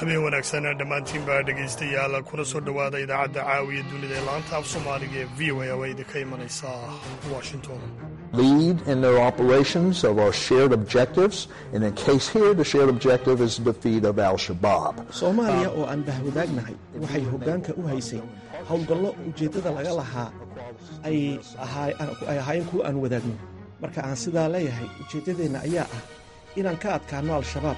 habeen wanaagsan dhammaantiinbaa dhegaystayaal kuna soo dhowaada idaacadda caawiya dunida ee laanta af soomaaliga ee v o a oo idinka imanaysa washington. Lead in their operations of our shared objectives, and in case here the shared objective is the defeat of al-Shabaab. Soomaaliya oo aan bahwadaagnahay waxay hoggaanka u haysay howlgallo ujeeddada laga lahaa ay ahaayeen kuwa aan wadaagno. Marka aan sidaa leeyahay ujeeddadeenna ayaa ah inaan ka adkaano al-Shabaab.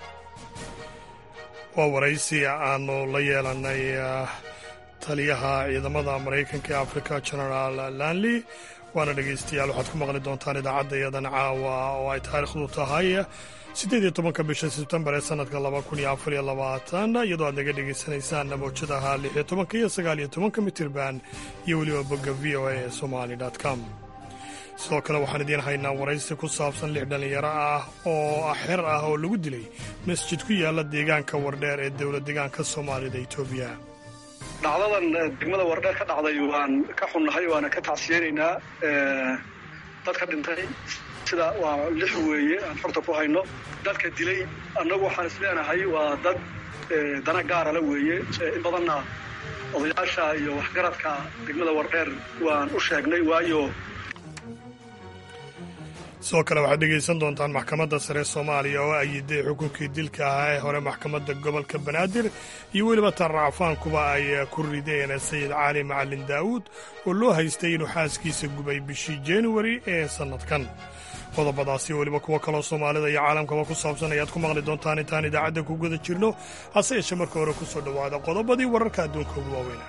waa waraysi aanu la yeelannay taliyaha ciidamada maraykanka ee afrika genaraal lanley waana dhegaystayaal waxaad ku maqli doontaan idaacadda iyadan caawa oo ay taariikhdu tahay 18 bisha sebtembar ee sannadka 2024 iyadoo aad naga dhegaysanaysaan mawjadaha 16 iyo 19 mitirban iyo weliba bogga v o a ee somali.com. sidoo kale waxaan idiin haynaa waraysi ku saabsan 6 dhallinyaro ah oo xer ah oo lagu dilay masjid ku yaalla deegaanka wardheer ee dowlad deegaanka soomaalida etoobiya. dhacdadan degmada wardheer ka dhacday waan ka xunnahay waana ka tacsiyeynaynaa dadka dhintay sida waa 6 weeye aan xorta ku hayno. dadka dilay annagu waxaan isleenahay waa dad dana gaara la weeye. in badanna odayaasha iyo waxgaradka degmada wardheer waan u sheegnay waayo. sidoo kale waxaad dhegaysan doontaan maxkamadda sare soomaaliya oo ayiday xukunkii dilka ahaa ee hore maxkamadda gobolka banaadir iyo weliba tarracfaankuba ay ku rideen sayid cali macalin daa'uud oo loo haystay inuu xaaskiisa gubay bishii januari ee sannadkan. qodobadaasi weliba kuwo kaloo soomaalida iyo caalamkaba ku saabsan ayaad ku maqli doontaan intaan idaacadda ku guda jirno. hase yeeshee marka hore ku soo dhowaada qodobadii wararka adduunka ugu waaweyna.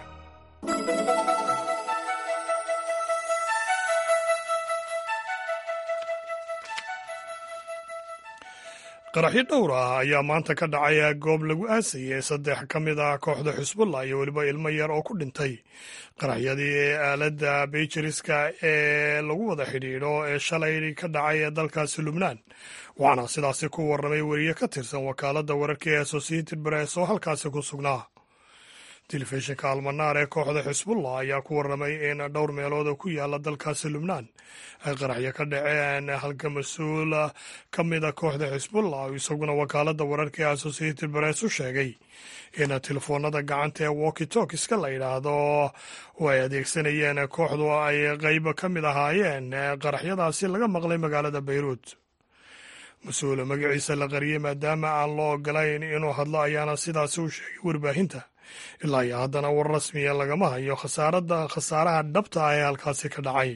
qaraxyo dhowr ah ayaa maanta ka dhacay goob lagu aasayay 3 ka mid ah kooxda xisbullah iyo weliba ilmo yar oo ku dhintay qaraxyadii ee aaladda bayjiriska ee lagu wada xidhiidho ee shalay ka dhacay ee dalkaasi lubnaan. waxaana sidaasi ku warramay weriye ka tirsan wakaaladda wararka ee associated press oo halkaasi ku sugnaa. telefishinka almanaar ee kooxda xisbullah ayaa ku warramay in dhowr meelood oo ku yaalla dalkaasi lubnaan ay qaraxyo ka dhaceen halka mas-uul ka mida kooxda xisbullah oo isaguna wakaaladda wararka ee associated press u sheegay in telefoonada gacanta ee walkitokiska la yidhaahdo oo ay adeegsanayeen kooxdu ay qayb ka mid ahaayeen qaraxyadaasi laga maqlay magaalada bayruut. mas-uul magaciisa la qariyey maadaama aan loo ogolayn inuu hadlo ayaana sidaasi u sheegay warbaahinta. ilaa iyo haddana war rasmiya lagama hayo khasaaraha dhabta ah ee halkaasi ka dhacay.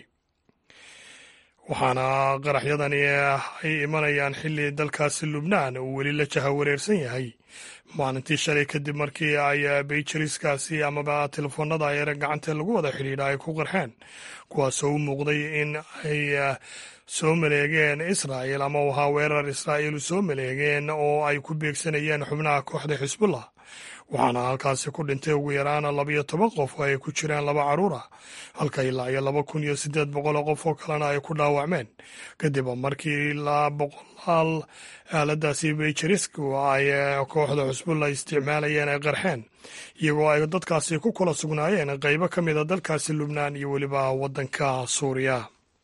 waxaana qaraxyadani ay imanayaan xilli dalkaasi lubnaan uu weli la jahawareersan yahay maalintii shalay kadib markii ay bayjiriskaasi amaba telefoonada yare gacanta lagu wada xidhiidha ay ku qarxeen kuwaasoo u muuqday in ay soo maleegeen israa'il ama u ahaa weerar israa'iil soo maleegeen oo ay ku beegsanayeen xubnaha kooxda xisbullah. waxaana halkaasi ku dhintay ugu yaraan 12 qof oo ay ku jiraan 2 carruur ah halka ilaa iyo 2,800 qof oo kalena ay ku dhaawacmeen kadib markii 100 aaladaasi bayjirisku ay kooxda xisbullah isticmaalayeen ay qarxeen iyagoo ay dadkaasi ku kala sugnaayeen qaybo ka mida dalkaasi lubnaan iyo weliba waddanka suuriya.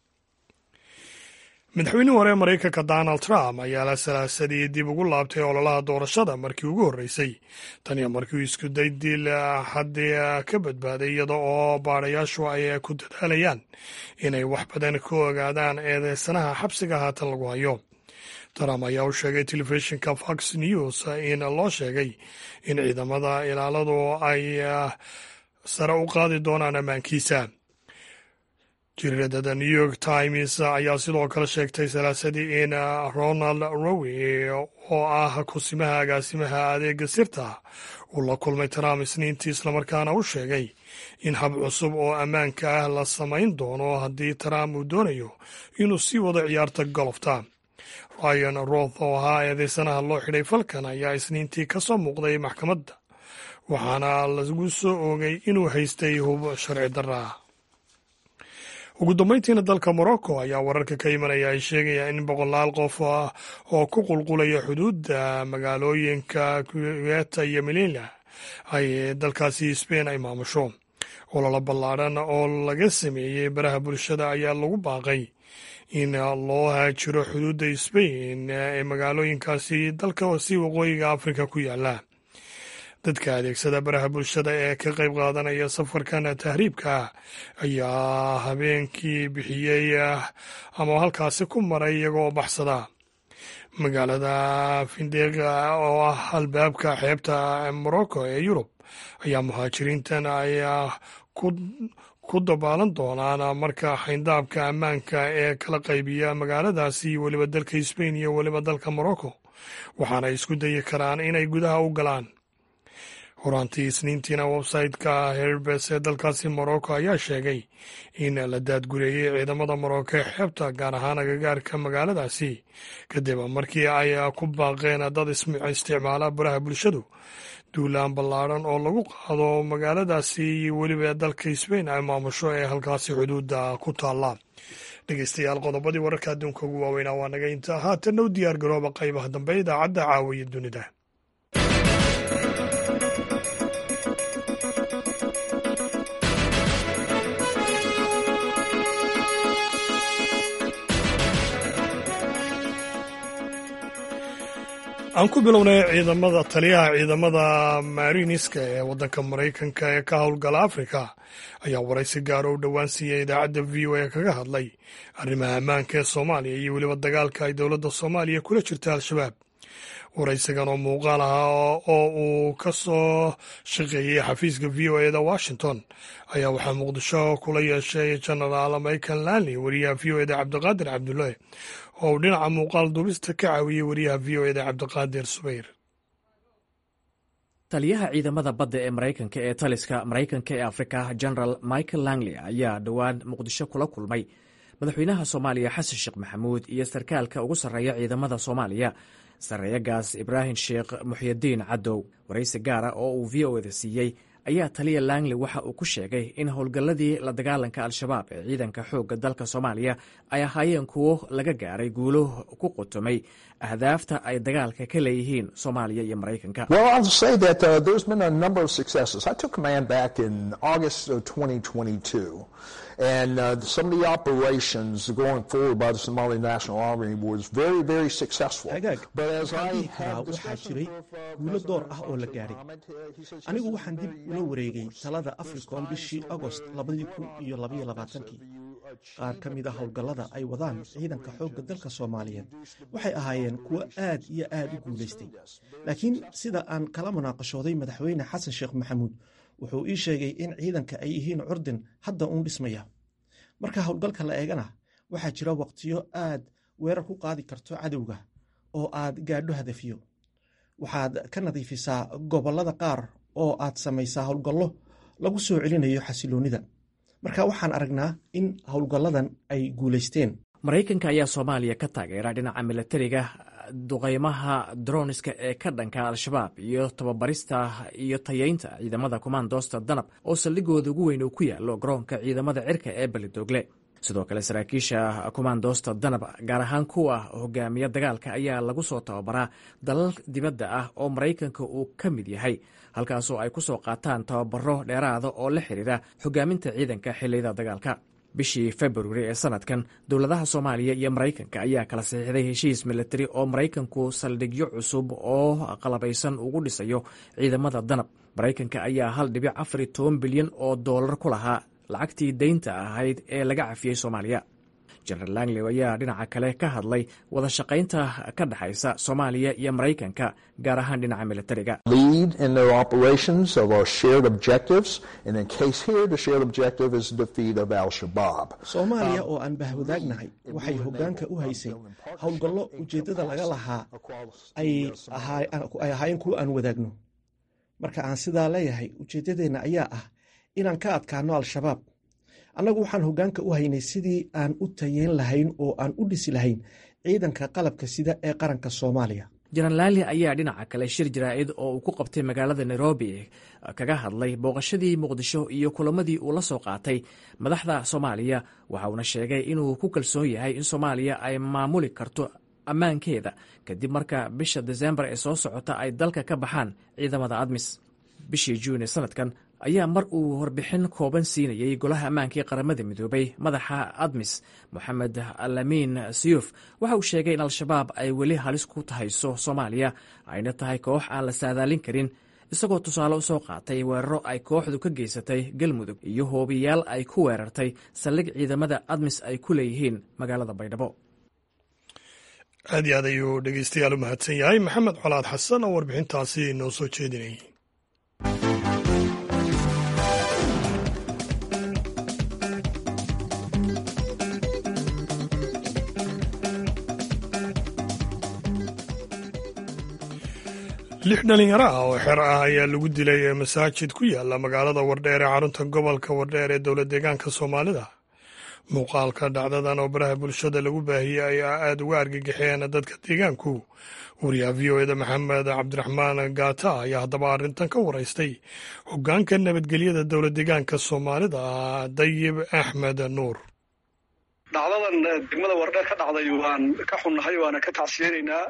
madaxweynihii hore maraykanka donald trump ayaa la salaasadii dib ugu laabtay ololaha doorashada markii ugu horreysay tan iyo markii uu isku day dil haddii ka badbaaday iyada oo baadhayaashu ay ku dadaalayaan inay wax badan ka ogaadaan eedeysanaha xabsiga haatan lagu hayo. trump ayaa u sheegay telefishinka fox news in loo sheegay in ciidamada ilaaladu ay sare u qaadi doonaan ammaankiisa. jariidada new york times ayaa sidoo kale sheegtay salaasadii in ronald rowe oo ah kusimaha agaasimaha adeega sirta uu la kulmay trump isniintii islamarkaana u sheegay in hab cusub oo ammaanka ah la samayn doono haddii trump uu doonayo inuu sii wado ciyaarta golofta. ryan roth oo ahaa eedeysanaha loo xidhay falkan ayaa isniintii ka soo muuqday maxkamadda waxaana lagu soo oogay inuu haystay hub sharci darra. ugu dambayntiina dalka morocco ayaa wararka ka imanaya ay sheegayaan in 100 qof oo ku qulqulaya xuduudda magaalooyinka Ceuta iyo Melilla ay dalkaasi Spain ay maamusho. ololo ballaadhan oo laga sameeyey baraha bulshada ayaa lagu baaqay in loo haajiro xuduudda Spain ee magaalooyinkaasi dalka si waqooyiga Afrika ku yaala. dadka adeegsada baraha bulshada ee ka qayb qaadanaya safarkan tahriibka ah ayaa habeenkii bixiyey ama halkaasi ku maray iyagoo baxsada. magaalada findeqa oo ah albaabka xeebta morocco ee yurub ayaa muhaajiriintan ayaa ku dabaalan doonaan marka xayndaabka ammaanka ee kala qaybiya magaaladaasi iyo weliba dalka Spain iyo weliba dalka Morocco, waxaana isku dayi karaan inay gudaha u galaan. horaantii isniintiina websayte-ka Herbes ee dalkaasi Morocco ayaa sheegay in la daadgureeyey ciidamada Morocco ee xeebta, gaar ahaan agagaarka magaaladaasi, kadib markii ay ku baaqeen dad isticmaala baraha bulshadu duulaan ballaaran oo lagu qaado magaaladaasi iyo weliba dalka Spain ay maamusho ee halkaasi xuduudda ku taalla. dhegeystayaal, qodobadii wararka adduunka ugu waaweynaa waa naga intaa. haatanna u diyaar garooba qaybaha dambe idaacadda caawiya dunida. aan ku bilownay taliyaha ciidamada mariniska ee waddanka Maraykanka ee ka howlgala Afrika ayaa waraysi gaar oo u dhowaan siiyey idaacadda VOA kaga hadlay arrimaha ammaanka ee Soomaaliya iyo weliba dagaalka ay dowladda Soomaaliya kula jirta Al-shabaab. waraysigan oo muuqaal ah oo uu ka soo shaqeeyey xafiiska VOA-da Washington ayaa waxaa Muqdisho kula yeeshay Genaraal Michael Lanley, wariyaha VOA-da Cabdiqaadir Cabdullaahi, oo uu dhinaca muuqaal duubista ka caawiyey wariyaha VOA-da Cabdiqaadir Subayr. taliyaha ciidamada badda ee maraykanka ee taliska maraykanka ee afrika genaraal michael langley ayaa dhowaan muqdisho kula kulmay madaxweynaha soomaaliya xasan sheekh maxamuud iyo sarkaalka ugu sarreeya ciidamada soomaaliya sarreeyagaas ibraahim sheekh muxyidiin cadow. waraysi gaara oo uu v o da siiyey ayaa taliya langley waxa uu ku sheegay in howlgalladii la dagaalanka al-shabaab ee ciidanka xoogga dalka soomaaliya ay ahaayeen kuwo laga gaaray guulo ku qotomay ahdaafta ay dagaalka ka leeyihiin soomaaliya iyo maraykanka. Well, I'll say that there's been a number of successes. I took command back in August of 2022. And some of the operations going forward by the Somali National Army was very, very successful. But as I had jiray guulo door ah oo la gaaray. Anigu waxaan dib ula wareegay talada Africom bishii August 2022. qaar ka mid ah howlgallada ay wadaan ciidanka xoogga dalka Soomaaliyeed waxay ahaayeen kuwo aad iyo aad u guulaystay. laakiin sida aan kala munaaqashooday madaxweyne xasan sheekh maxamuud, wuxuu ii sheegay in ciidanka ay yihiin curdin hadda uun dhismaya. marka howlgalka la eegana waxaa jira waqtiyo aad weerar ku qaadi karto cadowga oo aad gaadho hadafiyo. waxaad ka nadiifisaa gobollada qaar oo aad samaysaa howlgallo lagu soo celinayo xasiloonida. marka waxaan aragnaa in howlgalladan ay guulaysteen. maraykanka ayaa soomaaliya ka taageera dhinaca milatariga, duqaymaha droniska ee ka dhanka al-shabaab iyo tababarista iyo tayeynta ciidamada kumaandoosta danab oo saldhigooda ugu weyn uu ku yaalo garoonka ciidamada cirka ee Beledoogle. sidoo kale saraakiisha kumaandoosta danab, gaar ahaan kuwa hogaamiya dagaalka, ayaa lagu soo tababaraa dalal dibadda ah oo maraykanka uu ka mid yahay, halkaasoo ay ku soo qaataan tababaro dheeraada oo la xiriira hogaaminta ciidanka xilliyada dagaalka. bishii February ee sanadkan, dowladaha Soomaaliya iyo Maraykanka ayaa kala saxiixday heshiis militari oo Maraykanku saldhigyo cusub oo qalabaysan ugu dhisayo ciidamada danab. Maraykanka ayaa $1.14 bilyan oo dollar ku lahaa lacagtii deynta ahayd ee laga cafiyey Soomaaliya. Genaraal Langley ayaa dhinaca kale ka hadlay wada shaqaynta ka dhaxaysa Soomaaliya iyo Maraykanka, gaar ahaan dhinaca militariga. lead in their operations of our shared objectives, and in case here the shared objective is the defeat of Al-Shabaab. Soomaaliya oo aan bahwadaagnahay waxay hoggaanka u haysay howlgallo ujeeddada laga lahaa ay ahaayeen kuwo aan wadaagno. marka aan sidaa leeyahay, ujeeddadeenna ayaa ah inaan ka adkaano Al-Shabaab. annagu waxaan hoggaanka u haynay sidii aan u tayeyn lahayn oo aan u dhisi lahayn ciidanka qalabka sida ee qaranka Soomaaliya. Genaraal Lanley ayaa dhinaca kale shir jaraa'id oo uu ku qabtay magaalada Nairobi kaga hadlay booqashadii Muqdisho iyo kulamadii uu la soo qaatay madaxda Soomaaliya. waxa uuna sheegay inuu ku kalsoon yahay in Soomaaliya ay maamuli karto ammaankeeda kadib marka bisha December ee soo socota ay dalka ka baxaan ciidamada ADMIS. bishii June sanadkan ayaa mar uu warbixin kooban siinayay golaha ammaanka ee qaramada midoobay, madaxa ADMIS Mohamed Alamin Siyuf waxa uu sheegay in Al-Shabaab ay weli halis ku tahayso Soomaaliya, ayna tahay koox aan la saadaalin karin, isagoo tusaale usoo qaatay weeraro ay kooxdu ka geysatay galmudug iyo hoobiyaal ay ku weerartay saldhig ciidamada admis ay ku leeyihiin magaalada baydhabo. aad iyo aad ayuu dhegeystayaal u mahadsan yahay maxamed colaad xasan oo warbixintaasi noo soo jeedinayay. lix dhalinyaro ah oo xer ah ayaa lagu dilay masaajid ku yaala magaalada wardheer ee xarunta gobolka wardheer ee dowlad deegaanka soomaalida. muuqaalka dhacdadan oo baraha bulshada lagu baahiyey ayaa aada uga argagaxeen dadka deegaanku. wariyaha v o eda maxamed cabdiraxmaan gaata ayaa haddaba arrintan ka waraystay hoggaanka nabadgelyada dowlad deegaanka soomaalida dayib axmed nuur. dhacdadan degmada wardheer ka dhacday waan ka xunnahay waana ka tacsiyeynaynaa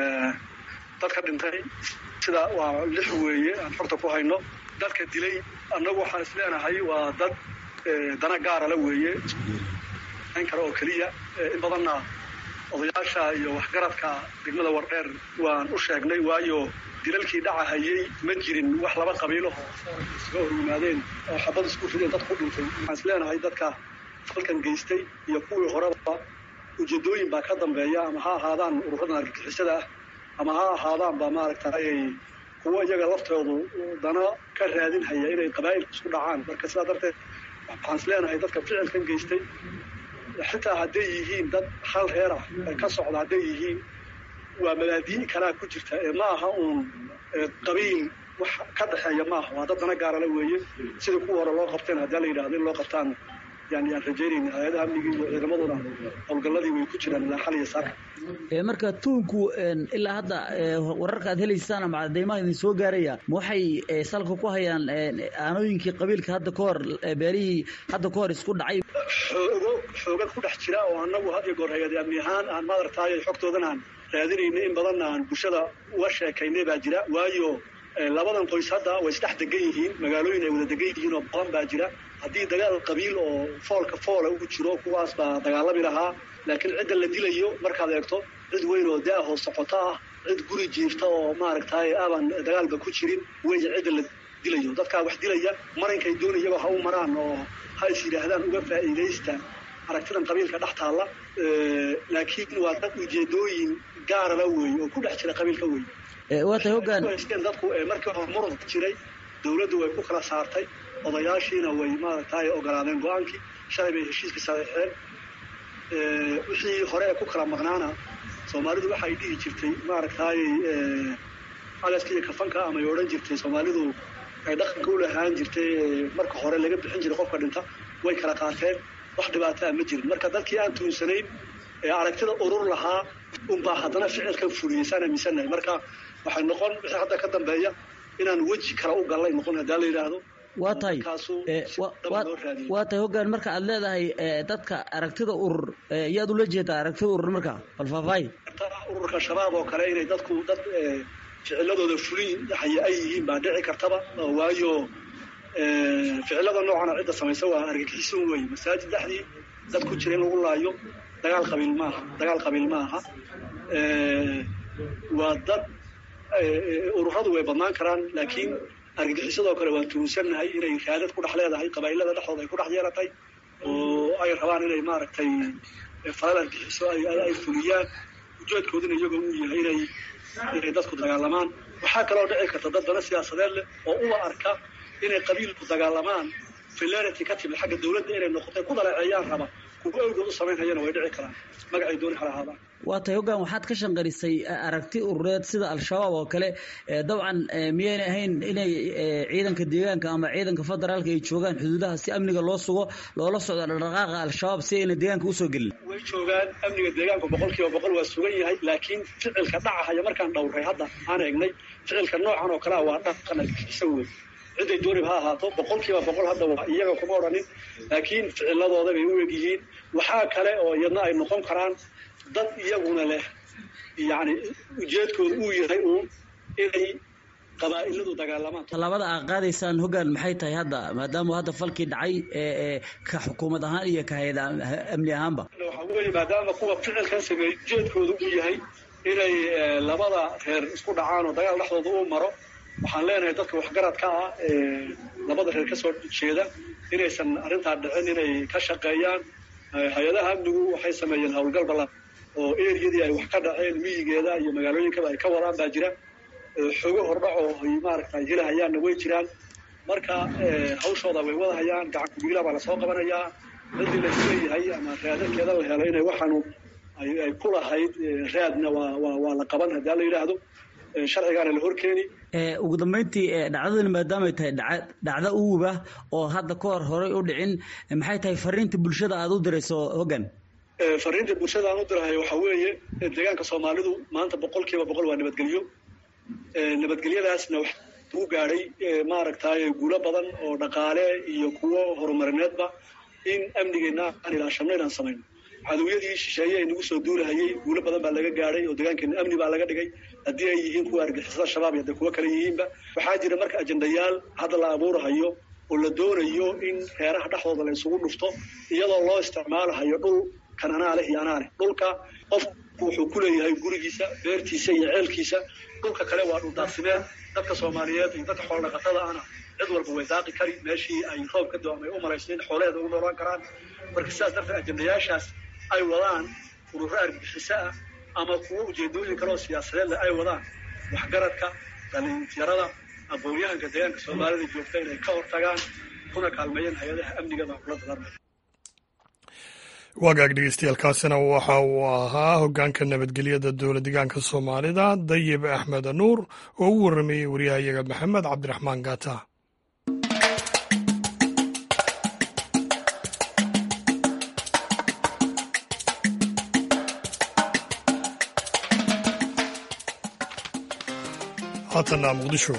dadka dhintay sida waa 6 weeye aan xorta ku hayno. dadka dilay annagu waxaan isleenahay waa dad dana gaara la weeye in kale oo keliya in badanna odayaasha iyo waxgaradka degmada wardheer waan u sheegnay waayo dilalkii dhacahayay ma jirin wax laba qabiilo oo isga hor yimaadeen oo xabad isku fideen dad ku dhintay. waxaan isleenahay dadka falkan geystay iyo kuwii horeba ujeedooyin baa ka dambeeya ama ha ahaadaan ururada argagixisada ah ama ha ahaadaan baa maaragtay kuwa iyaga laftoodu dana ka raadinhaya inay qabaa'ilka isku dhacaan. marka sidaa darteed waxaan isleenahay dadka ficilkan geystay xitaa hadday yihiin dad hal reer ah ka socda hadday yihiin waa mabaadii kalaa ku jirta ma aha uun qabiil wax ka dhexeeya maaha waa dad dana gaarala weeye sida kuwa hore loo qabteen haddii la yidhaahdo in loo qabtaan yani aan rajaynayna hay-adaha amnigii iyo ciidamaduna howlgalladii way ku jiraan ilaa xal iyo saaka. marka tuunku ilaa hadda wararka aad helaysaan ama cadeymaha idin soo gaaraya ma waxay salka ku hayaan aanooyinkii qabiilka hadda ka hor beerihii hadda ka hor isku dhacay xooga ku dhex jira oo annagu had iyo goor hay-ad amni ahaan aan maaragtay xogtoodan aan raadinayna in badanna aan bulshada uga sheekaynay baa jira waayo labadan qoys hadda way isdhex degan yihiin magaalooyin ay wada degan yihiin oo badan baa jira. haddii dagaal qabiil oo foolka foola ugu jiro kuwaas baa dagaalami lahaa laakiin cidda la dilayo markaad eegto cid weyn oo daahoo socoto ah cid guri jiifta oo maaragtay aaban dagaalba ku jirin weeye cidda la dilayo. dadkaa wax dilaya marankay doonayaba ha u maraan oo ha is yidhaahdaan uga faa'iidaysta aragtidan qabiilka dhex taalla laakiin waa dad ujeedooyin gaarala weeye oo ku dhex jira qabiilka weeye. waatay hoggaan dadku markii hore muran jiray dawladdu way ku kala saartay odayaashiina way maaragtay ogolaadeen go-aankii shalay bay heshiiska saxeexeen. wixii hore ku kala maqnaana soomaalidu waxay dhihi jirtay maaragtay calaska iyo kafanka ama ay odhan jirtay soomaalidu ay dhaqanka u lahaan jirtay marka hore laga bixin jiray qofka dhinta way kala qaateen wax dhibaataa ma jirin. marka dadkii aan tuunsanayn aragtida urur lahaa unbaa haddana ficilkan fuliyeysaan aaminsannahay. marka waxay noqon wixii hadda ka dambeeya inaan weji kale u gallay noqon haddaa la yidhaahdo. waa tahay hoggaan marka aad leedahay dadka aragtida urur yaad ula jeedaa aragtida urur marka falfaafay ururka shabaab oo kale inay dadku dad ficiladooda fulin haya ay yihiin baa dhici kartaba waayo ficilada noocana cidda samaysa waa argagixisan weeye. masaajid dhexdii dad ku jira in lagu laayo dagaal qabiil maaha waa dad ururadu way badnaan karaan laakiin argagixisadoo kale waan tuunsannahay inay raadad ku dhex leedahay qabaa'ilada dhexdooda ay ku dhex yeelatay oo ay rabaan inay maaragtay falal argagixiso ay fuliyaan ujeedkooduna iyagoo uu yahay inay dadku dagaalamaan. waxaa kaloo dhici karta dad dana siyaasadeed leh oo uga arka inay qabiilku dagaalamaan filarity ka timid xagga dawladda inay noqotay ku daleeceeyaan raba kuwa awgood u samaynayana way dhici karaan magacay dooni hala ahaadaan. waa tahay hoggaan waxaad ka shanqarisay aragti urureed sida al-shabaab oo kale dabcan miyayna ahayn inay ciidanka deegaanka ama ciidanka federaalka ay joogaan xuduudaha si amniga loo sugo loola socdo dhaqdhaqaaqa al-shabaab si ayna deegaanka usoo gelin. way joogaan amniga deegaanka 100% waa sugan yahay laakiin ficilka dhacahaya markaan dhowray hadda aan eegnay ficilka noocan oo kale waa dhaqan argagixisan weeye. ciday doonib ha ahaato 100% hadda waa iyaga kuma odhanin laakiin ficiladooda bay u egyihiin. waxaa kale oo iyadna ay noqon karaan dad iyaguna leh yani ujeedkooda uu yahay uun inay qabaa'iladu dagaalamaan. tallaabada aad qaadaysaan hoggaan maxay tahay hadda maadaama hadda falkii dhacay ka xukuumad ahaan iyo ka hay'ad amni ahaanba waxaa weeye maadaama kuwa ficilkan sameeyey ujeedkooda uu yahay inay labada reer isku dhacaan oo dagaal dhexdooda u maro waxaan leenahay dadka waxgaradka ah labada reer ka soo jeeda inaysan arrintaa dhicin inay ka shaqeeyaan. hay-adaha amnigu waxay sameeyeen howlgal ballan oo eriyadii ay wax ka dhaceen miyigeeda iyo magaalooyinkaba ay ka wadaan baa jira. xogo hordhac oo ay maaragtay helahayaanna way jiraan. marka hawshooda way wadahayaan. gacan ku-dhiigla baa lasoo qabanayaa. ciddii la isleeyahay ama raadadkeeda la helo inay waxaanu ay ku lahayd raadna waa la qaban haddii la yidhaahdo. sharcigaana la horkeeni. ugu dambeyntii dhacdadani maadaamay tahay dhacdo uguba oo hadda ka horey u dhicin, maxay tahay fariinta bulshada aad u dirayso hoggaan? fariinta bulshada aan u dirahay waxaa weeye deegaanka Soomaalidu maanta 100% waa nabadgelyo. nabadgelyadaasna wax uu gaadhay maaragtay guulo badan oo dhaqaale iyo kuwo horumarineedba in amnigeena aan ilaashano inaan samayno. cadawiyadii shisheeye ay nagu soo duulahayay guulo badan baa laga gaadhay oo deegaankeena amni baa laga dhigay. haddii ay yihiin kuwa argixisada shabaab iyo kuwa kale yihiinba waxaa jira marka ajendayaal hadda la abuurahayo oo la doonayo in reeraha dhexdooda la isugu dhufto iyadoo loo isticmaalahayo dhul kan anaa leh iyo anaa leh. dhulka qofku wuxuu ku leeyahay gurigiisa, beertiisa iyo ceelkiisa. dhulka kale waa dhul daaqsimeed. dadka Soomaaliyeed iyo dadka xoolo dhaqatada ahna cid walba way daaqi kari meeshii ay roob ka da'o ay u maraysteen xoolaheeda ugu noolaan karaan. marka sidaas darteed ajendayaashaas ay wadaan ururo argixisa ah ama kuwa ujeedooyin kale oo siyaasadeed ay wadaan waxgaradka dhalinyarada aqoonyahanka deegaanka Soomaalida joogta inay ka hortagaan kuna kaalmeeyaan hay-adaha amniga maamulada dalka. wagaag dhegeystayaaalkaasina waxa uu ahaa hoggaanka nabadgelyada dowlad deegaanka Soomaalida Dayib Axmed Nuur oo u waramayay wariyahayaga Maxamed Cabdiraxmaan Gaata. haatana Muqdisho.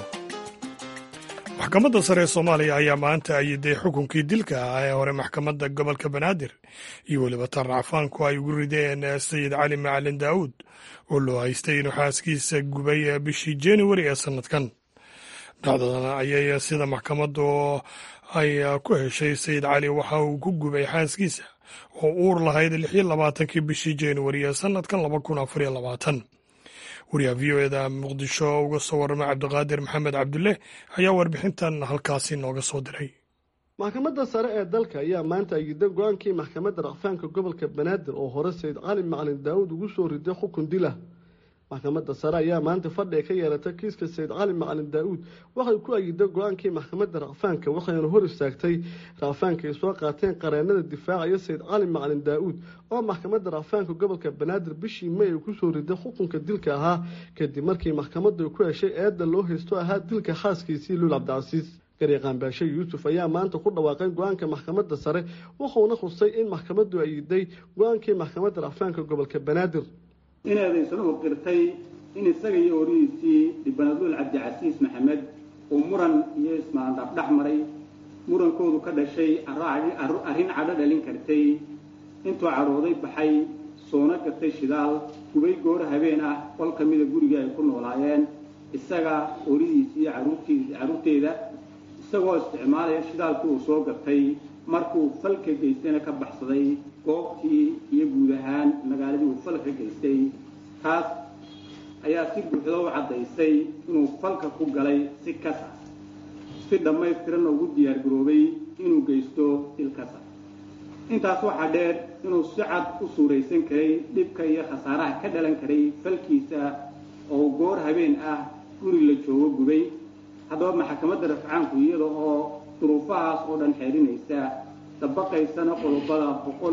maxkamadda sare ee Soomaaliya ayaa maanta ayiday xukunkii dilka ah ee hore maxkamadda gobolka Banaadir iyo weliba tan racfaanku ay ugu rideen Sayid Cali Macalin Daawud oo loo haystay inuu xaaskiisa gubay bishii January ee sanadkan. dhacdadan ayay sida maxkamaddu ay ku heshay Sayid Cali waxa uu ku gubay xaaskiisa oo uur lahayd 26 bishii January ee sanadkan 2024. wariyaha v.o.da Muqdisho uga soo warramay Cabdiqaadir Maxamed Cabdulle ayaa warbixintan halkaasi nooga soo diray. maxkamadda sare ee dalka ayaa maanta ayiday go-aankii maxkamadda racfaanka gobolka Banaadir oo hore Sayid Cali Macalin Daawud ugu soo riday xukun dila. maxkamadda sare ayaa maanta fadhi ka yeelatay kiiska Sayid Cali Macalin Daawud waxay ku ayiday go-aankii maxkamadda racfaanka waxayna hor istaagtay racfaanka ay soo qaateen qareenada difaacaya Sayid Cali Macalin Daawud oo maxkamadda racfaanka gobolka Banaadir bishii May ku soo riday xukunka dilka ahaa kadib markii maxkamaddu ku heshay eedda loo haysto ahaa dilka xaaskiisii Luul Cabdicasiis. Gariiqan Baashe Yuusuf ayaa maanta ku dhawaaqay go-aanka maxkamadda sare wuxuuna xusay in maxkamaddu ayiday go-aankii maxkamadda racfaanka gobolka Banaadir. inaadaysan u qirtay in isaga iyo horihiisii Luul Cabdicasiis Maxamed oo muran iyo ismaandhaaf dhex maray murankoodu ka dhashay arrin cadho dhalin kartay intuu cadhooday baxay soona gatay shidaal gubay goor habeen ah qol ka mida guriga ay ku noolaayeen isaga horihiisii carruurteeda isagoo isticmaalaya shidaalkii uu soo gatay markuu falka geystayna ka baxsaday goobtii iyo guud ahaan magaaladii uu falka geystay. taas ayaa si buuxda u caddaysay inuu falka ku galay si kasa si dhammaystiran ugu diyaargaroobay inuu geysto dil kasa. intaas waxaa dheer inuu si cad u suuraysan karay dhibka iyo khasaaraha ka dhalan karay falkiisa oo goor habeen ah guri la joogo gubay. haddaba maxkamadda rafcaanku iyada oo duruufahaas oo dhan xeerinaysa dabaqaysana qodobada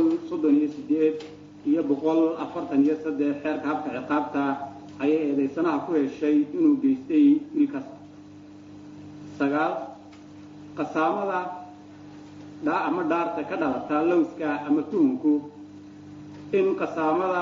138 iyo 143 xeerka habka ciqaabta ayay eedaysanaha ku heshay inuu geystay dil kasta. 9 qasaamada ama dhaarta ka dhalata lowska ama tuhunku in qasaamada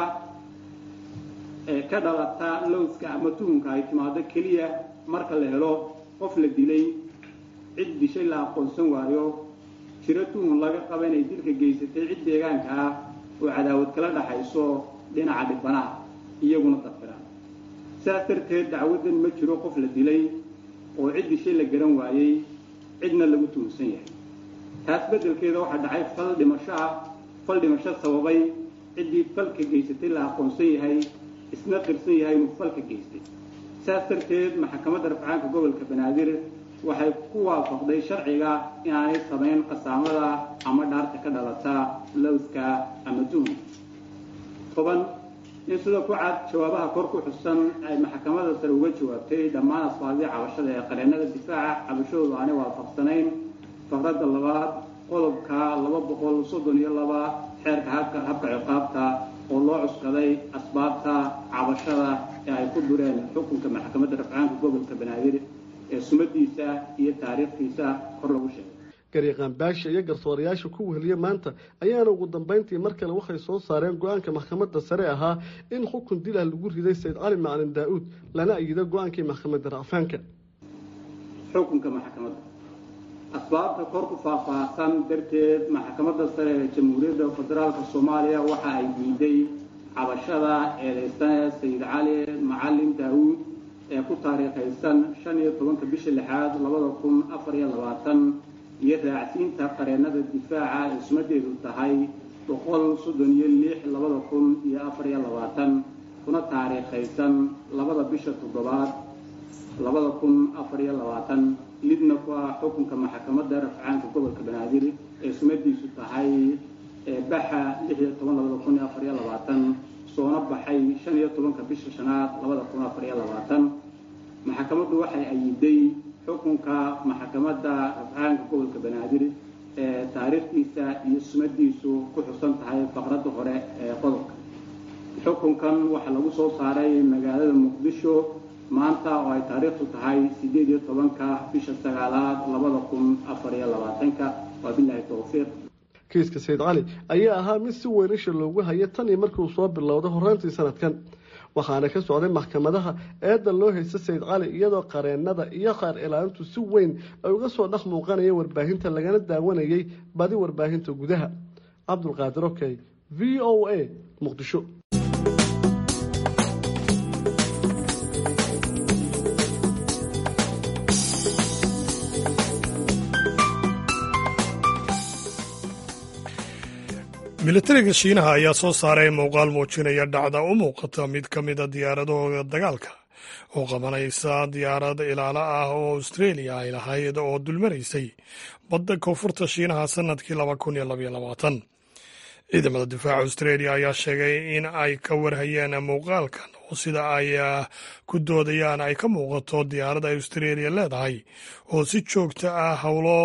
ka dhalata lowska ama tuhunka ay timaado keliya marka la helo qof la dilay cid dishay la aqoonsan waayo jiro tuhun laga qaba inay dilka geysatay cid deegaanka ah oo cadaawad kala dhaxayso dhinaca dhibanaha iyaguna dafiraan. sidaas darteed dacwadan ma jiro qof la dilay oo cid dishay la garan waayey cidna lagu tuhunsan yahay. taas beddelkeeda waxaa dhacay fal dhimasho sababay ciddii falka geysatay la aqoonsan yahay isna qirsan yahay inuu falka geystay. sidaas darteed maxkamadda rafcaanka gobolka banaadir waxay ku waafaqday sharciga inaanay samayn qasaamada ama dhaarta ka dhalata lowska ama tuhum. 10 in sida ku cad jawaabaha kor ku xusan ay maxkamadda sare uga jawaabtay dhammaan asbaabihii cabashada ee qareennada difaaca cabashadoodu aanay waafaqsanayn faqradda 2 qodobka 232 xeerka habka ciqaabta oo loo cuskaday asbaabta cabashada ee ay ku dureen xukunka maxkamadda rafcaanka gobolka banaadir ee sumadiisa iyo taariikhdiisa kor lagu sheegay. garyaqaan baasha iyo garsoorayaasha ku weheliya maanta ayaana ugu dambeyntii mar kale waxay soo saareen go-aanka maxkamadda sare ahaa in xukun dil ah lagu riday Sayid Cali Macalin Daa'uud lana ayido go-aankii maxkamadda racfaanka. xukunka maxkamadda asbaabta kor ku faahfaahsan darteed maxkamadda sare ee jamhuuriyadda federaalka Soomaaliya waxa ay diiday cabashada eedeysane Sayid Cali Macalin Daa'uud ee ku taariikhaysan 15 bisha 6 2024 iyo raacsiinta qareennada difaaca ee sumadeedu tahay 136/2024 kuna taariikhaysan 2 bisha 7 2024 lidna ku ah xukunka maxkamadda rafcaanka gobolka banaadir ee sumadiisu tahay baxa 16/2024 soona baxay 15 bisha 5 2024 maxkamaddu waxay ayiday xukunka maxkamadda rafcaanka gobolka banaadir ee taariikhdiisa iyo sumadiisu ku xusan tahay faqradda hore ee qodobka. xukunkan waxaa lagu soo saaray magaalada Muqdisho maanta oo ay taariikhdu tahay 18 bisha 9 2024 wabillahi tawfiiq. kiiska Sayid Cali ayaa ahaa mid si weyn isha loogu hayay tan iyo markii uu soo bilowday horaantii sanadkan waxaana ka socday maxkamadaha eedda loo haysta Sayid Cali iyadoo qareennada iyo qaar ilaalintu si weyn ay uga soo dhex muuqanayeen warbaahinta lagana daawanayay badi warbaahinta gudaha. Cabdulqaadir Okey, VOA, Muqdisho. militariga Shiinaha ayaa soo saaray muuqaal muujinaya dhacda u muuqata mid ka mid a diyaaradahooda dagaalka oo qabanaysa diyaarad ilaalo ah oo Australia ay lahayd oo dulmaraysay badda koonfurta Shiinaha sanadkii 2022. ciidamada difaaca Australia ayaa sheegay in ay ka warhayeen muuqaalkan oo sida ay ku doodayaan ay ka muuqato diyaarad ay Australia leedahay oo si joogto ah howlo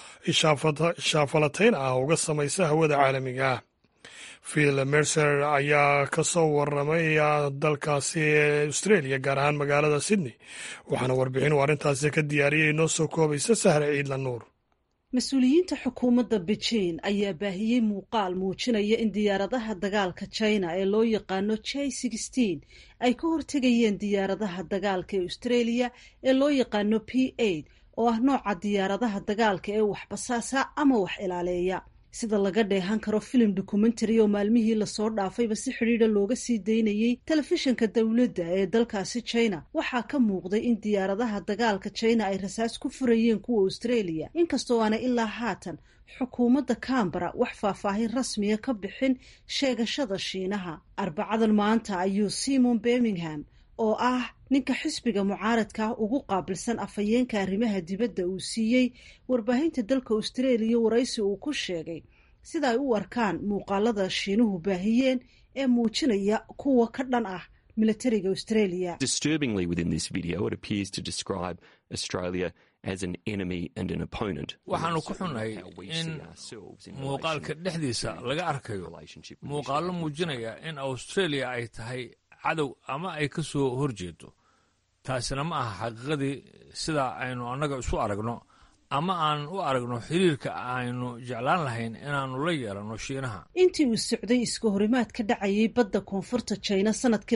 shaafalatayn ah uga samaysa hawada caalamiga ah. Phil Mercer ayaa ka soo waramaya dalkaasi Australia gaar ahaan magaalada Sydney waxaana warbixin arrintaasi ka diyaariyay noo soo koobaysa Sahre Ciidla Nuur. mas-uuliyiinta xukuumadda Beijing ayaa baahiyey muuqaal muujinaya in diyaaradaha dagaalka China ee loo yaqaano J-16 ay ka hortegayeen diyaaradaha dagaalka ee Australia ee loo yaqaano P-8 oo ah nooca diyaaradaha dagaalka ee wax basaasa ama wax ilaaleeya. sida laga dheehan karo filim documentary oo maalmihii lasoo dhaafayba si xidhiidha looga sii daynayey telefishinka dowladda ee dalkaasi China waxaa ka muuqday in diyaaradaha dagaalka China ay rasaas ku furayeen kuwa Australia inkastoo aanay ilaa haatan xukuumadda Canberra wax faahfaahin rasmiya ka bixin sheegashada Shiinaha. Arbacadan maanta ayuu Simon Birmingham oo ah ninka xisbiga mucaaradka ugu qaabilsan afhayeenka arrimaha dibadda uu siiyey warbaahinta dalka Australia waraysi uu ku sheegay sida ay u arkaan muuqaalada Shiinuhu baahiyeen ee muujinaya kuwa ka dhan ah militariga Australia. Disturbingly within this video it appears to describe Australia as an enemy and an opponent. waxaanu ku xunahay in muuqaalka dhexdiisa laga arkayo muuqaalo muujinaya in Australia ay tahay cadow ama ay ka soo horjeedo. taasina ma aha xaqiiqadii sida aynu annaga isu aragno ama aan u aragno xiriirka aynu jeclaan lahayn inaanu la yeelano Shiinaha. intii uu socday iska horimaad ka dhacayay badda koonfurta China sanadkii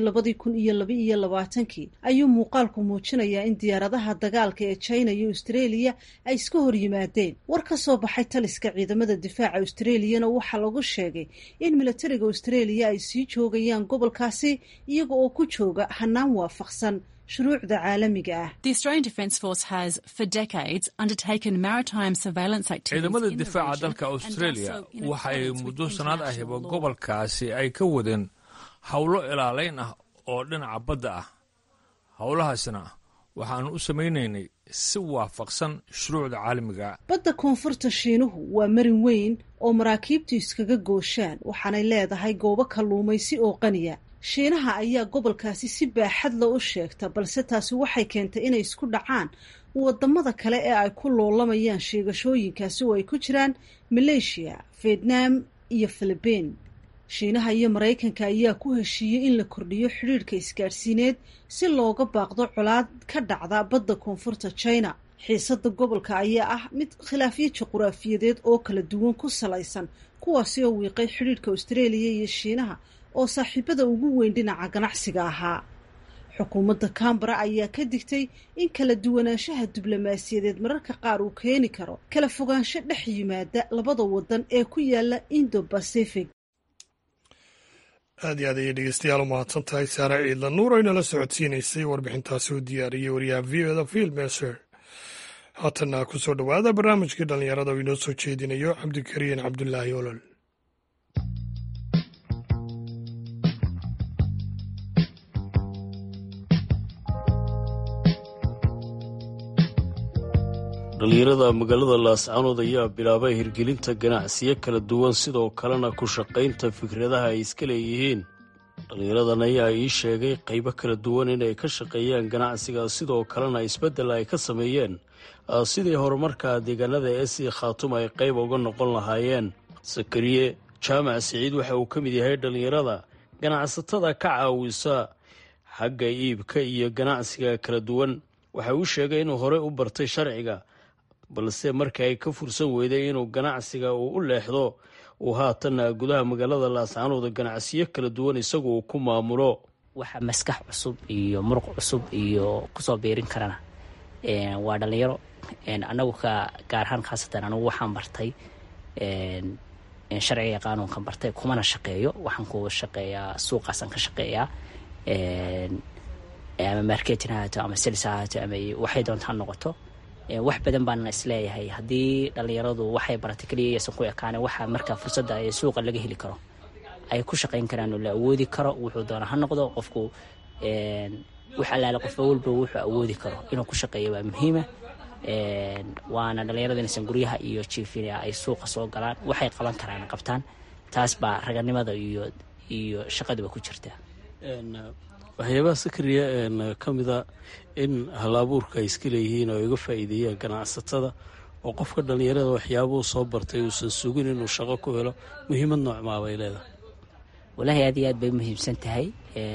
2022 ayuu muuqaalku muujinayaa in diyaaradaha dagaalka ee China iyo Australia ay iska hor yimaadeen. war ka soo baxay taliska ciidamada difaaca Australiana waxaa lagu sheegay in militariga Australia ay sii joogayaan gobolkaasi iyaga oo ku jooga hanaan waafaqsan shuruucda caalamiga ah. The Australian Defence Force has for decades undertaken maritime surveillance activities. ciidamada difaaca dalka Australia waxay muddo sanad ahiba gobolkaasi ay ka wadeen howlo ilaaleyn ah oo dhinaca badda ah. howlahaasna waxaanu u samaynaynay si waafaqsan shuruucda caalamiga. badda koonfurta shiinuhu waa marin weyn oo maraakiibtu iskaga gooshaan waxaanay leedahay goobo kalluumaysi oo qaniya. shiinaha ayaa gobolkaasi si baaxad la u sheegta, balse taasi waxay keentay inay isku dhacaan wadamada kale ee ay ku loolamayaan sheegashooyinkaasi oo ay ku jiraan Malaysia, Vietnam iyo Philippines. shiinaha iyo Maraykanka ayaa ku heshiiyey in la kordhiyo xiriirka isgaarsiineed si looga baaqdo colaad ka dhacda badda koonfurta China. xiisada gobolka ayaa ah mid khilaafyo juquraafiyadeed oo kala duwan ku salaysan, kuwaasi oo wiiqay xiriirka Australia iyo Shiinaha oo saaxiibada ugu weyn dhinaca ganacsiga ahaa. xukuumadda Canberra ayaa ka digtay in kala duwanaanshaha diblomaasiyadeed mararka qaar uu keeni karo kala fogaansho dhex yimaada labada wadan ee ku yaala Indo-Pacific. aad iyo aad ayay dhegeystayaal u mahadsan tahay saare ciidla nuur oo inala socodsiinaysay warbixintaasi u diyaariyey wariyaha v-oda Phil Mercer. haatanna ku soo dhowaada barnaamijkii dhallinyarada oo inoo soo jeedinayo cabdikariin cabdulaahi olol. dhalinyarada magaalada laascaanood ayaa bilaabay hirgelinta ganacsiyo kala duwan, sidoo kalena ku shaqaynta fikradaha ay iska leeyihiin. dhallinyaradan ayaa ii sheegay qaybo kala duwan inay ka shaqeeyaan ganacsiga, sidoo kalena isbeddel ay ka sameeyeen sidii horumarka deegaanada SC Khatum ay qayb uga noqon lahaayeen. Sakariye Jaamac Siciid waxa uu ka mid yahay dhallinyarada ganacsatada ka caawisa xagga iibka iyo ganacsiga kala duwan. waxa uu sheegay inuu hore u bartay sharciga, balse markii ay ka fursan weyday inuu ganacsiga uu u leexdo, uu haatan gudaha magaalada laascaanood ganacsiyo kala duwan isagu uu ku maamulo. waxa maskax cusub iyo muruq cusub iyo kusoo biirin karana waa dhalinyaro. anagu ka gaar ahaan khaasatan anagu waxaan bartay sharciga qaanuunkan bartay, kumana shaqeeyo. waxaan ku shaqeeyaa suuqaasan ka shaqeeyaa, ama marketing haato ama sales haato ama waxay doontaa noqoto. wax badan baan isleeyahay haddii dhalinyaradu waxay baratay kaliya aysan ku ekaaneen, waxa markaa fursadda ee suuqa laga heli karo ay ku shaqayn karaan oo la awoodi karo. wuxuu doona ha noqdo qofku wax alaala qof walba wuxuu awoodi karo inuu ku shaqeeyo waa muhiima. waana dhalinyarada inaysan guryaha iyo jiifina ay suuqa soo galaan, waxay qaban karaan qabtaan. taas baa raganimada iyo shaqaduba ku jirta. waxyaabaha Sakariya ka mida in hal-abuurka ay iska leeyihiin oo iga faa'iideeyaan ganacsatada, oo qofka dhallinyarada waxyaabuhu soo bartay uusan sugin inuu shaqo ku helo, muhiimad noocmaa bay leedahay. walaahi aad iyo aad bay muhiimsan tahay.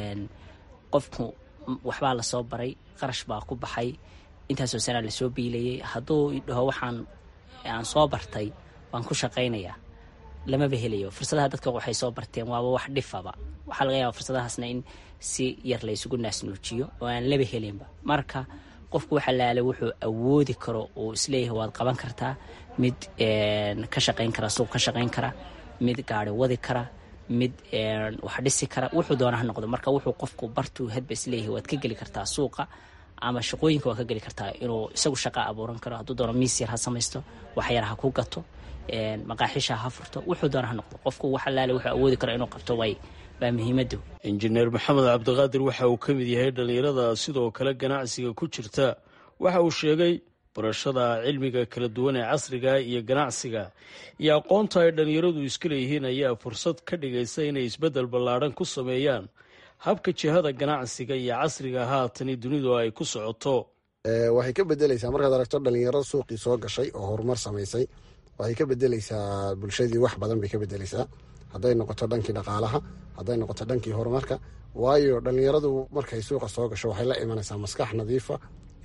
qofku waxbaa la soo baray, qarash baa ku baxay, intaasoo sana lasoo biilayay. hadduu idhaho waxaan aan soo bartay waan ku shaqaynayaa, lamaba helayo. fursadaha dadka waxay soo barteen waaba wax dhifaba. waxaa laga yaaba fursadahaasna in si yar la isugu naasnuujiyo oo aan laba helinba. marka qofku waxa laala wuxuu awoodi karo oo isleeyahay waad qaban kartaa. mid ka shaqayn kara, suuq ka shaqayn kara, mid gaari wadi kara, mid wax dhisi kara, wuxuu doona ha noqdo. marka wuxuu qofku bartuu hadba isleeyahay waad ka geli kartaa suuqa ama shaqooyinka waa ka geli kartaa, inuu isagu shaqa abuuran karo. hadduu doono miis yar ha samaysto, wax yar ha ku gato, maqaaxisha ha furto, wuxuu doona ha noqdo. qofku waxa laala wuxuu awoodi karo inuu qabto baa muhiimadu. injineer maxamed cabdiqaadir waxa uu ka mid yahay dhallinyarada sidoo kale ganacsiga ku jirta. waxa uu sheegay barashada cilmiga kala duwan ee casriga iyo ganacsiga iyo aqoonta ay dhallinyaradu iska leeyihiin ayaa fursad ka dhigaysa inay isbeddel ballaadhan ku sameeyaan habka jihada ganacsiga iyo casriga haatani dunidu ay ku socoto. waxay ka bedelaysaa markaad aragto dhalinyaro suuqii soo gashay oo horumar samaysay, waxay ka bedelaysaa bulshadii. wax badan bay ka bedelaysaa, hadday noqoto dhankii dhaqaalaha, hadday noqoto dhankii horumarka. waayo dhalinyaradu markay suuqa soo gasho waxay la imanaysaa maskax nadiifa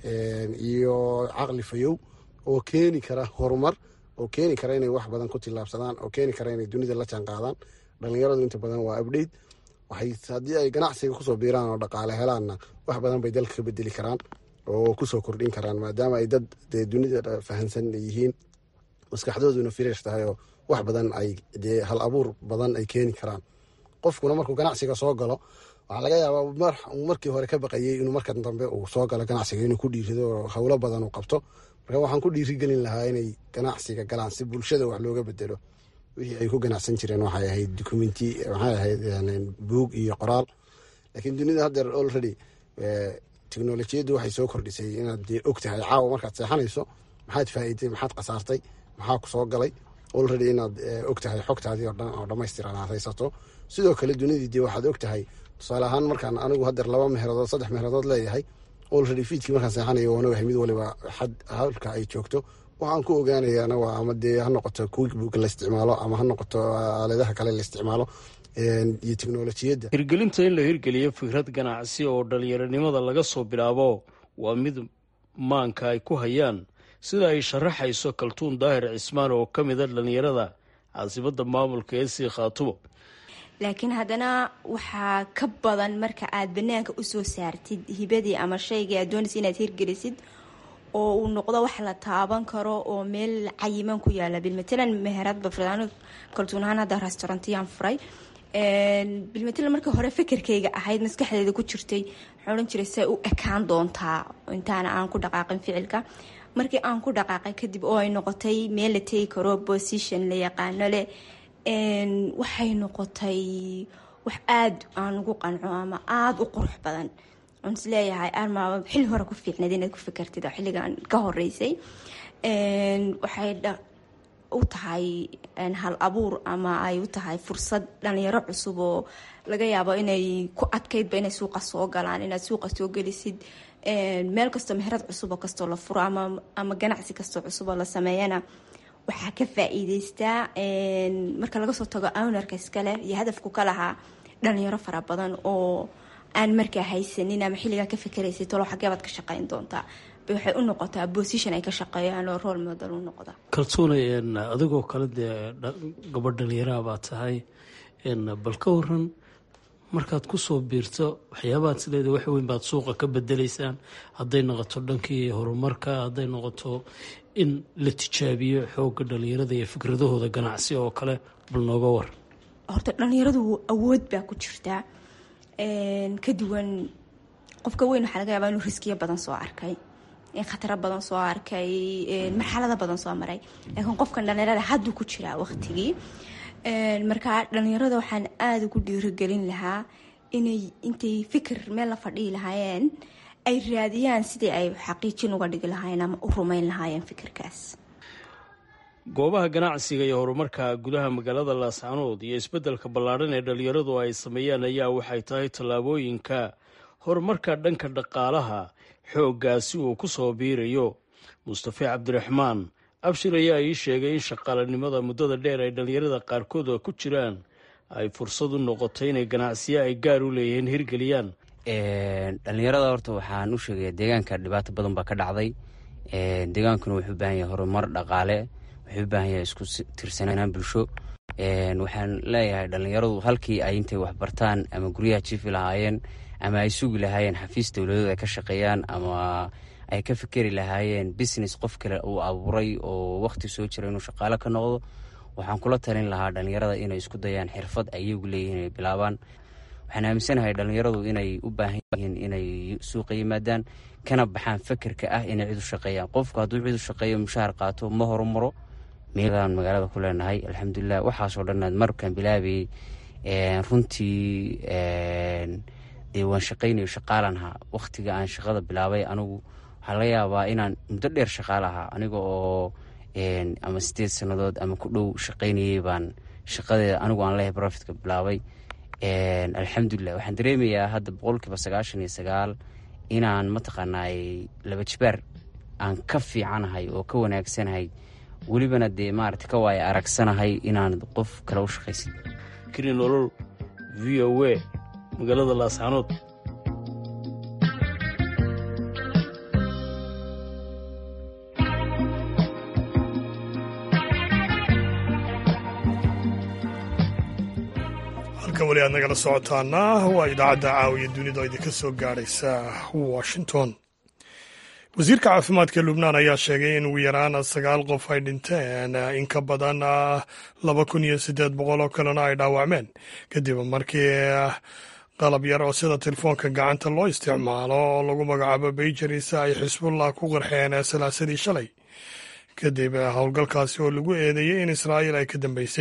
iyo caqli fayow oo keeni kara horumar, oo keeni kara inay wax badan ku tillaabsadaan, oo keeni kara inay dunida la jaan qaadaan. dhalinyaradu inta badan waa update. haddii ay ganacsiga kusoo biiraan oo dhaqaale helaanna wax badan bay dalka ka bedeli karaan oo kusoo kordhin karaan, maadaama ay dad dee dunida fahansan yihiin, maskaxdooduna fresh tahay oo wax badan ay dee hal abuur badan ay keeni karaan. qofkuna markuu ganacsiga soo galo waxaa laga yaabaa markii hore ka baqayay inuu marka dambe uu soo galo ganacsiga inuu ku dhiirido oo howlo badan uu qabto. marka waxaan ku dhiirigelin lahaa inay ganacsiga galaan si bulshada wax looga bedelo. wixii ay ku ganacsan jireen waxay ahayd waxay ahayd buug iyo qoraal, laakiin dunida haddeer already teknolojiyaddu waxay soo kordhisay inaad dee og tahay caawa markaad seexanayso maxaad faa'iiday maxaad khasaartay maxaa ku soo galay already inaad og tahay xogtaadii oo dhan oo dhammaystiran aad haysato sidoo kale dunidii dee waxaad og tahay tusaale ahaan markaan anigu haddeer 2 meheeradood 3 meheeradood leeyahay already fiidkii markaan seexanayo waan ogahay mid waliba halka ay joogto waxaan ku ogaanayaana waa ama dee ha noqoto quickbook la isticmaalo ama ha noqoto aaladaha kale la isticmaalo iyo teknolojiyadda. hirgelinta in la hirgeliyo fikrad ganacsi oo dhalinyaronimada laga soo bilaabo waa mid maanka ay ku hayaan sida ay sharaxayso kaltuun daahir cismaan oo ka mid a dhalinyarada caasimadda maamulka ee sii khaatumo. laakiin haddana waxaa ka badan marka aad banaanka usoo saartid hibadii ama shaygii aad doonaysa inaad hirgelisid oo uu noqdo wax la taaban karo oo meel cayiman ku yaala bilmatalan meherad bafraan kaltuun ahaan hadda restaurantiyaan furay bilmatalan marka hore fikirkayga ahayd maskaxdeeda ku jirtay waxaan odhan jiray say u ekaan doontaa intaana aan ku dhaqaaqin ficilka markii aan ku dhaqaaqay kadib oo ay noqotay meel la tegi karo position la yaqaano leh waxay noqotay wax aada aan ugu qanco ama aada u qurux badan on isleeyahay arma xilli hore ku fiicnayd inaad ku fikirtid oo xilligan ka horeysay waxay u tahay hal abuur ama ay u tahay fursad dhalinyaro cusub oo laga yaabo inay ku adkaydba inay suuqa soo galaan inaad suuqa soo gelisid meel kastoo meherad cusub oo kastoo la furo ama ganacsi kastoo cusub oo la sameeyana waxaa ka faa'iideystaa marka laga soo tago ownerka iskale iyo hadafku ka lahaa dhalinyaro fara badan oo aan markaa haysanin ama xilligaa ka fikeraysay talo xageebaad ka shaqayn doontaa waxay u noqotaa position ay ka shaqeeyaan oo role model u noqda. kaltuunay adigoo kale dee gabadh dhalinyaraha baa tahay bal ka waran markaad ku soo biirto waxyaabaad sideeda wax weyn baad suuqa ka bedelaysaan hadday noqoto dhankii horumarka hadday noqoto in la tijaabiyo xoogga dhalinyarada iyo fikradahooda ganacsi oo kale bal nooga war. horta dhalinyaradu awood baa ku jirtaa ka duwan qofka weyn waxaa laga yaabaa inuu riskiyo badan soo arkay khataro badan soo arkay marxalado badan soo maray laakiin qofkan dhalinyarada hadduu ku jiraa waqtigii markaa dhalinyarada waxaan aada ugu dhiirigelin lahaa inay intay fikir meel la fadhihi lahaayeen ay raadiyaan sidii ay xaqiijin uga dhigi lahaayeen ama u rumayn lahaayeen fikirkaas. goobaha ganacsiga iyo horumarka gudaha magaalada laascanood iyo isbeddelka ballaadhan ee dhalinyaradu ay sameeyaan ayaa waxay tahay tallaabooyinka horumarka dhanka dhaqaalaha xooggaasi uu ku soo biirayo. mustafe cabdiraxmaan abshir ayaa ii sheegay in shaqaalanimada muddada dheer ay dhalinyarada qaarkood ku jiraan ay fursad u noqotay inay ganacsiyo ay gaar u leeyihiin hirgeliyaan. dhalinyarada horta waxaan u sheegaya deegaanka dhibaato badan baa ka dhacday. deegaankuna wuxuu u baahan yahay horumar dhaqaale, wuxuu u baahan yahay isku tirsanaan bulsho. waxaan leeyahay dhalinyaradu halkii ay intay waxbartaan ama guryaha jiifi lahaayeen ama ay sugi lahaayeen xafiis dowladeed ay ka shaqeeyaan ama ay ka fikeri lahaayeen business qof kale uu abuuray oo waqti soo jira inuu shaqaale ka noqdo, waxaan kula talin lahaa dhalinyarada inay isku dayaan xirfad ayagu leeyihiin inay bilaabaan. waxaan aaminsanahay dhalinyaradu inay u baahan yihiin inay suuqa yimaadaan kana baxaan fikirka ah inay cid u shaqeeyaan. qofku hadduu cid u shaqeeyo mushaar qaato ma horumaro. meelaan magaalada ku leenahay alxamdulilah waxaasoo dhannaad markaan bilaabayay runtii dee waan shaqaynayo shaqaalanhaa. waqtiga aan shaqada bilaabay anigu waxaa laga yaabaa inaan muddo dheer shaqaale ahaa aniga oo ama 8 sannadood ama ku dhow shaqaynayay baan shaqadeeda anigu aan leeyahay profitka bilaabay. alxamdulilah waxaan dareemayaa hadda 99% inaan mataqaanaay 2 jibaar aan ka fiicanahay oo ka wanaagsanahay, welibana dee maarata ka waaya aragsanahay inaan qof kale u shaqaysin. kini nolol v o a magaalada laascanood. halka weli aad nagala socotaana waa idaacadda caawiya dunida oo idinka soo gaadhaysa washington. wasiirka caafimaadka lubnaan ayaa sheegay in ugu yaraan 9 qof ay dhinteen in ka badan 2,800 oo kalena ay dhaawacmeen kadib markii qalab yar oo sida telefoonka gacanta loo isticmaalo oo lagu magacaabo bayjaris ay xisbullah ku qarxeen salaasadii shalay kadib howlgalkaasi oo lagu eedeeyey in israa'iil ay ka dambeysay.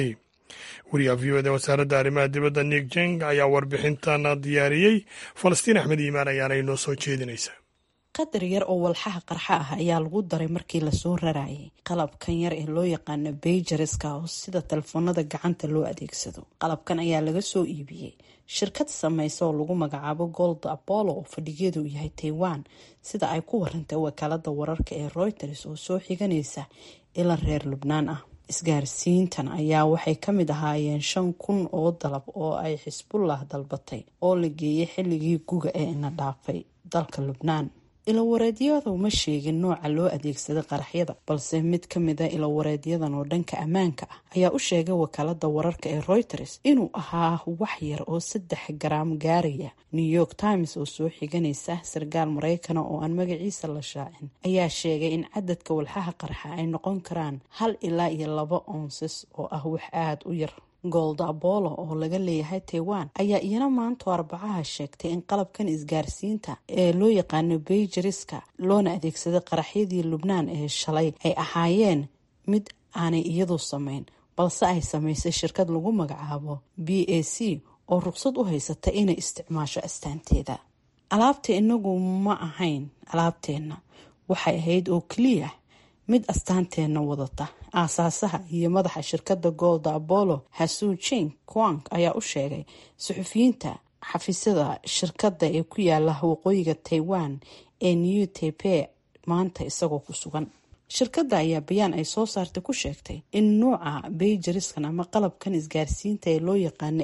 wariyaha v o eda wasaaradda arrimaha dibadda nik jeng ayaa warbixintan diyaariyey. falastiin axmed iimaan ayaana inoo soo jeedinaysa. qadar yar oo walxaha qarxa ah ayaa lagu daray markii lasoo rarayay qalabkan yar ee loo yaqaano bayjariska oo sida telefoonada gacanta loo adeegsado. qalabkan ayaa laga soo iibiyey shirkad samaysa oo lagu magacaabo Gold Apollo oo fadhigeedu yahay Taiwan, sida ay ku warantay wakaalada wararka ee Reuters oo soo xiganaysa ila reer Lubnaan ah. isgaarsiintan ayaa waxay ka mid ahaayeen 5,000 oo dalab oo ay Xisbullah dalbatay oo la geeyay xilligii guga ee ina dhaafay dalka Lubnaan. ilawareedyada uma sheegin nooca loo adeegsada qaraxyada, balse mid ka mid ah ilawareedyadan oo dhanka ammaanka ah ayaa u sheegay wakaalada wararka ee Reuters inuu ahaa wax yar oo 3 garaam gaaraya. New York Times oo soo xiganaysa sargaal Mareykan oo aan magaciisa la shaacin ayaa sheegay in cadadka walxaha qarxa ay noqon karaan 1 ilaa 2 ounces oo ah wax aad u yar. Gold Apollo oo laga leeyahay Taiwan ayaa iyana maanta Arbacaha sheegtay in qalabkan isgaarsiinta ee loo yaqaano bayjariska loona adeegsaday qaraxyadii Lubnaan ee shalay ay ahaayeen mid aanay iyadu samayn, balse ay samaysay shirkad lagu magacaabo BAC oo ruqsad u haysata inay isticmaasho astaanteeda. alaabta inagu ma ahayn alaabteena, waxay ahayd oo kaliya mid astaanteena wadata. aasaasaha iyo madaxa shirkadda Gold Apollo Hasu Ching Kwang ayaa u sheegay suxufiyiinta xafiisyada shirkadda ee ku yaala waqooyiga Taiwan ee New Taipei maanta isagoo ku sugan. shirkadda ayaa bayaan ay soo saartay ku sheegtay in nooca bayjariskan ama qalabkan isgaarsiinta ee loo yaqaano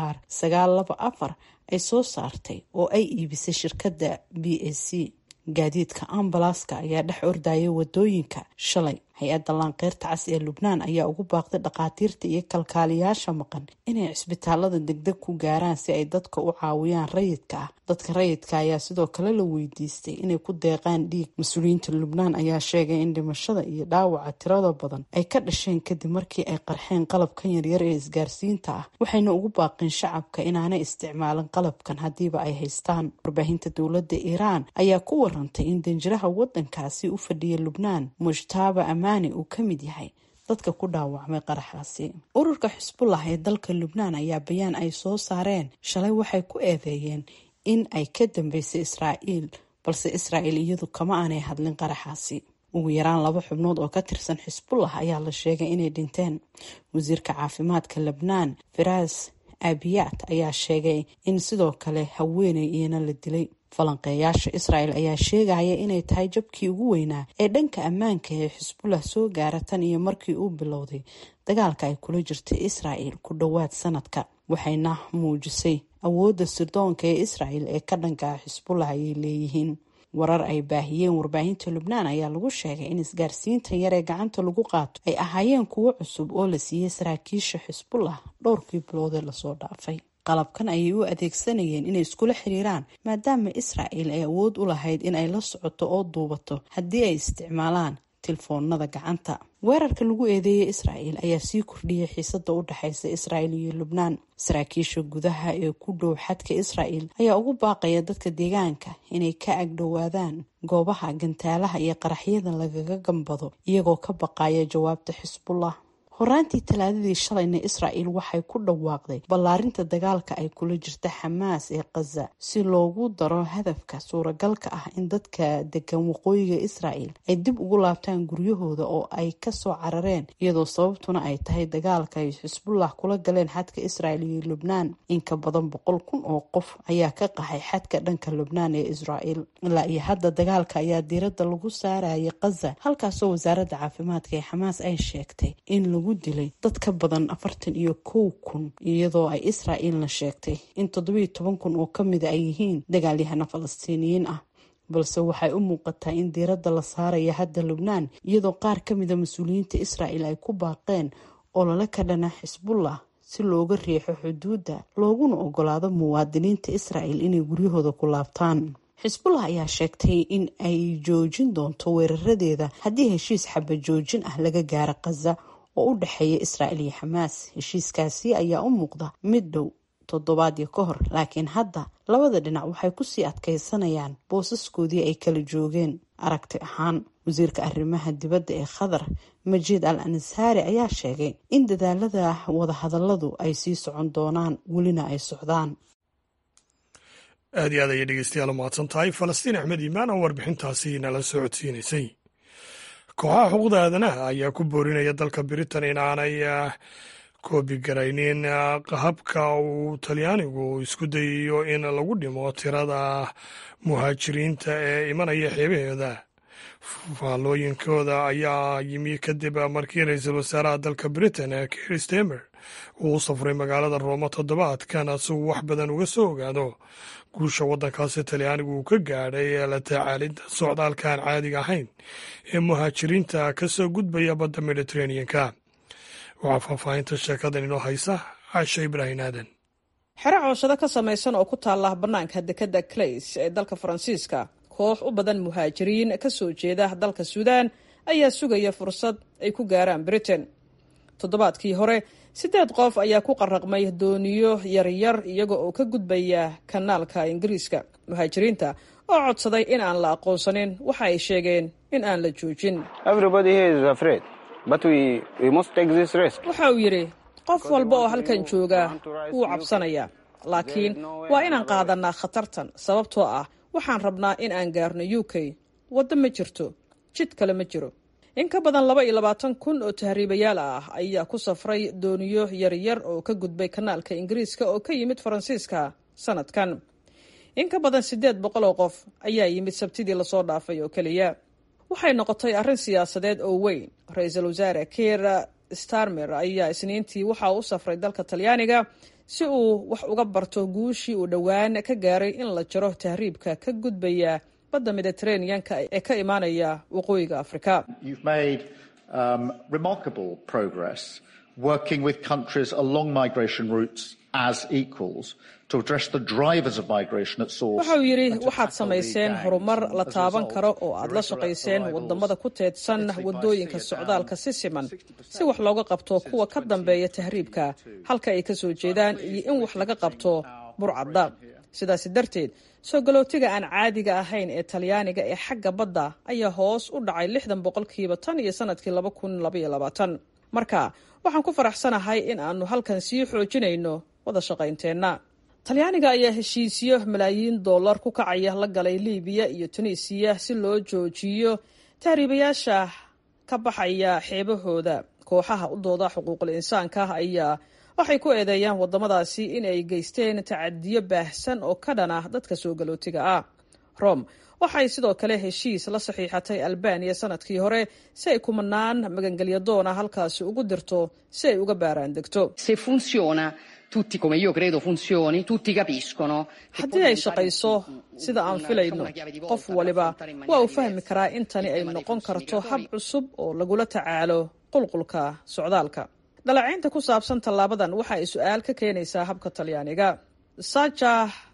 AR-924 ay soo saartay oo ay iibisay shirkadda BAC. gaadiidka ambalaska ayaa dhex ordayay wadooyinka shalay. hay-adda laanqeyrta cas ee Lubnaan ayaa ugu baaqday dhaqaatiirta iyo kalkaaliyaasha maqan inay cisbitaalada degdeg ku gaaraan si ay dadka u caawiyaan rayidka ah. dadka rayidka ayaa sidoo kale la weydiistay inay ku deeqaan dhiig. mas-uuliyiinta Lubnaan ayaa sheegay in dhimashada iyo dhaawaca tirada badan ay ka dhasheen kadib markii ay qarxeen qalabkan yaryar ee isgaarsiinta ah, waxayna ugu baaqeen shacabka inaanay isticmaalin qalabkan hadiiba ay haystaan. warbaahinta dowladda Iiraan ayaa ku warantay in danjiraha wadankaasi u fadhiya Lubnaan Mujtaba uu ka mid yahay dadka ku dhaawacmay qaraxaasi. ururka Xisbullah ee dalka Lubnaan ayaa bayaan ay soo saareen shalay waxay ku eedeeyeen in ay ka dambeysay Israa'iil, balse Israa'iil iyadu kama aanay hadlin qaraxaasi. ugu yaraan 2 xubnood oo ka tirsan Xisbullah ayaa la sheegay inay dhinteen. wasiirka caafimaadka Lubnaan Firas Abiyat ayaa sheegay in sidoo kale haweeney iyana la dilay. falanqeeyaasha Israa'iil ayaa sheegaya inay tahay jabkii ugu weynaa ee dhanka ammaanka ee Xisbullah soo gaara tan iyo markii uu bilowday dagaalka ay kula jirtay Israa'iil ku dhowaad sanadka, waxayna muujisay awoodda sirdoonka ee Israa'iil ee ka dhanka Xisbullah ay leeyihiin. warar ay baahiyeen warbaahinta Lubnaan ayaa lagu sheegay in isgaarsiintan yar ee gacanta lagu qaato ay ahaayeen kuwo cusub oo la siiyey saraakiisha Xisbullah dhowrkii bilood ee lasoo dhaafay. qalabkan ayay u adeegsanayeen inay iskula xiriiraan maadaama Israa'iil ay awood u lahayd in ay la socoto oo duubato haddii ay isticmaalaan telefoonada gacanta. weerarka lagu eedeeyay Israa'iil ayaa sii kordhiyay xiisadda u dhaxaysa Israa'iil iyo Lubnaan. saraakiisha gudaha ee ku dhow xadka Israa'iil ayaa ugu baaqaya dadka deegaanka inay ka agdhowaadaan goobaha gantaalaha iyo qaraxyada lagaga gambado iyagoo ka baqaya jawaabta Xisbullah. horaantii Talaadadii shalayna Israa'iil waxay ku dhawaaqday ballaarinta dagaalka ay kula jirta Xamaas ee Gaza si loogu daro hadafka suuragalka ah in dadka degan waqooyiga Israa'iil ay dib ugu laabtaan guryahooda oo ay ka soo carareen, iyadoo sababtuna ay tahay dagaalka ay Xisbullah kula galeen xadka Israa'iil iyo Lubnaan. in ka badan 100,000 oo qof ayaa ka qaxay xadka dhanka Lubnaan ee Israa'iil. ilaa iyo hadda dagaalka ayaa diiradda lagu saarayay Gaza, halkaasoo wasaaradda caafimaadka ee Xamaas ay sheegtay in dilay dad ka badan 41,000 iyadoo ay Israa'iilna sheegtay in 17,000 oo kamida ay yihiin dagaalyahano Falastiiniyiin ah. balse waxay u muuqataa in diiradda la saaraya hadda Lubnaan, iyadoo qaar kamida mas-uuliyiinta Israa'iil ay ku baaqeen olole ka dhana Xisbullah si looga riixo xuduudda looguna ogolaado muwaadiniinta Israa'iil inay guryahooda ku laabtaan. Xisbullah ayaa sheegtay in ay joojin doonto weeraradeeda haddii heshiis xabad joojin ah laga gaaro Gaza oo u dhaxeeya Israa'iil iyo Xamaas. heshiiskaasi ayaa u muuqda mid dhow toddobaadyo ka hor, laakiin hadda labada dhinac waxay ku sii adkaysanayaan boosaskoodii ay kala joogeen. aragti ahaan wasiirka arrimaha dibadda ee qatar majiid al ansaari ayaa sheegay in dadaalada wadahadaladu ay sii socon doonaan welina ay socdaan. aad iyo aad ayay dhegeystayaal u mahadsan tahay falastiin axmed iimaan oo warbixintaasi nala soo codsiinaysay. kooxaha xuquuqda aadanaha ayaa ku boorinaya dalka britain in aanay koobigaraynin habka uu talyaanigu isku dayayo in lagu dhimo tirada muhaajiriinta ee imanaya xeebaheeda. faallooyinkooda ayaa yimi kadib markii ra-iisul wasaaraha dalka britain Keir Starmer uu u safray magaalada Roma toddobaadkan si uu wax badan uga soo ogaado guusha waddankaasi talyaanigu uu ka gaadhay la tacaalidda socdaalka aan caadiga ahayn ee muhaajiriinta ka soo gudbaya badda Mediterranean-ka. waxaa faahfaahinta sheekadan inoo haysa caasha ibraahim aadan. xero cooshado ka samaysan oo ku taalla bannaanka dekedda Clays ee dalka Faransiiska, koox u badan muhaajiriin ka soo jeeda dalka Suudaan ayaa sugaya fursad ay ku gaaraan Britain. toddobaadkii hore 8 qof ayaa ku qarraqmay dooniyo yaryar iyaga oo ka gudbaya kanaalka Ingiriiska. muhaajiriinta oo codsaday in aan la aqoonsanin waxa ay sheegeen in aan la joojin. waxa uu yidhi qof walba oo halkan jooga wuu cabsanayaa, laakiin waa inaan qaadanaa khatartan sababtoo ah waxaan rabnaa in aan gaarno UK. waddo ma jirto, jid kale ma jiro. in ka badan 22,000 oo tahriibayaal ah ayaa ku safray dooniyo yaryar oo ka gudbay kanaalka Ingiriiska oo ka yimid Faransiiska sanadkan. in ka badan 800 oo qof ayaa yimid sabtidii lasoo dhaafay oo keliya. waxay noqotay arrin siyaasadeed oo weyn. ra-iisul wasaare Keir Starmer ayaa isniintii waxa uu u safray dalka Talyaaniga si uu wax uga barto guushii uu dhowaan ka gaaray in la jaro tahriibka ka gudbaya badda Mediterranean-ka ee ka imaanaya waqooyiga Afrika. You've made remarkable progress working with countries along migration routes as equals to address the drivers of migration at source. waxa uu yidhi waxaad samayseen horumar la taaban karo oo aad la shaqayseen wadamada ku teedsan wadooyinka socdaalka si siman si wax looga qabto kuwa ka dambeeya tahriibka halka ay ka soo jeedaan iyo in wax laga qabto burcadda. sidaasi darteed soo galootiga aan caadiga ahayn ee Talyaaniga ee xagga badda ayaa hoos u dhacay 60% tan iyo sanadkii 2022. marka waxaan ku faraxsanahay in aanu halkan sii xoojinayno wada shaqaynteena. Talyaaniga ayaa heshiisyo malaayiin dollar ku kacaya la galay Liibiya iyo Tunisiya si loo joojiyo tahriibayaasha ka baxaya xeebahooda. kooxaha u dooda xuquuqul insaanka ayaa waxay ku eedeeyaan wadamadaasi in ay geysteen tacadiyo baahsan oo ka dhana dadka soo galootiga ah. Rome waxay sidoo kale heshiis la saxiixatay Albania sanadkii hore si ay kumanaan magangelyo doona halkaasi ugu dirto si ay uga baaraan degto. Se funziona tutti come io credo funzioni, tutti capiscono. haddii ay shaqayso sida aan filayno, qof waliba waa uu fahmi karaa in tani ay noqon karto hab cusub oo lagula tacaalo qulqulka socdaalka. dhaleecaynta ku saabsan tallaabadan waxa ay su'aal ka keenaysaa habka Talyaaniga. Sacha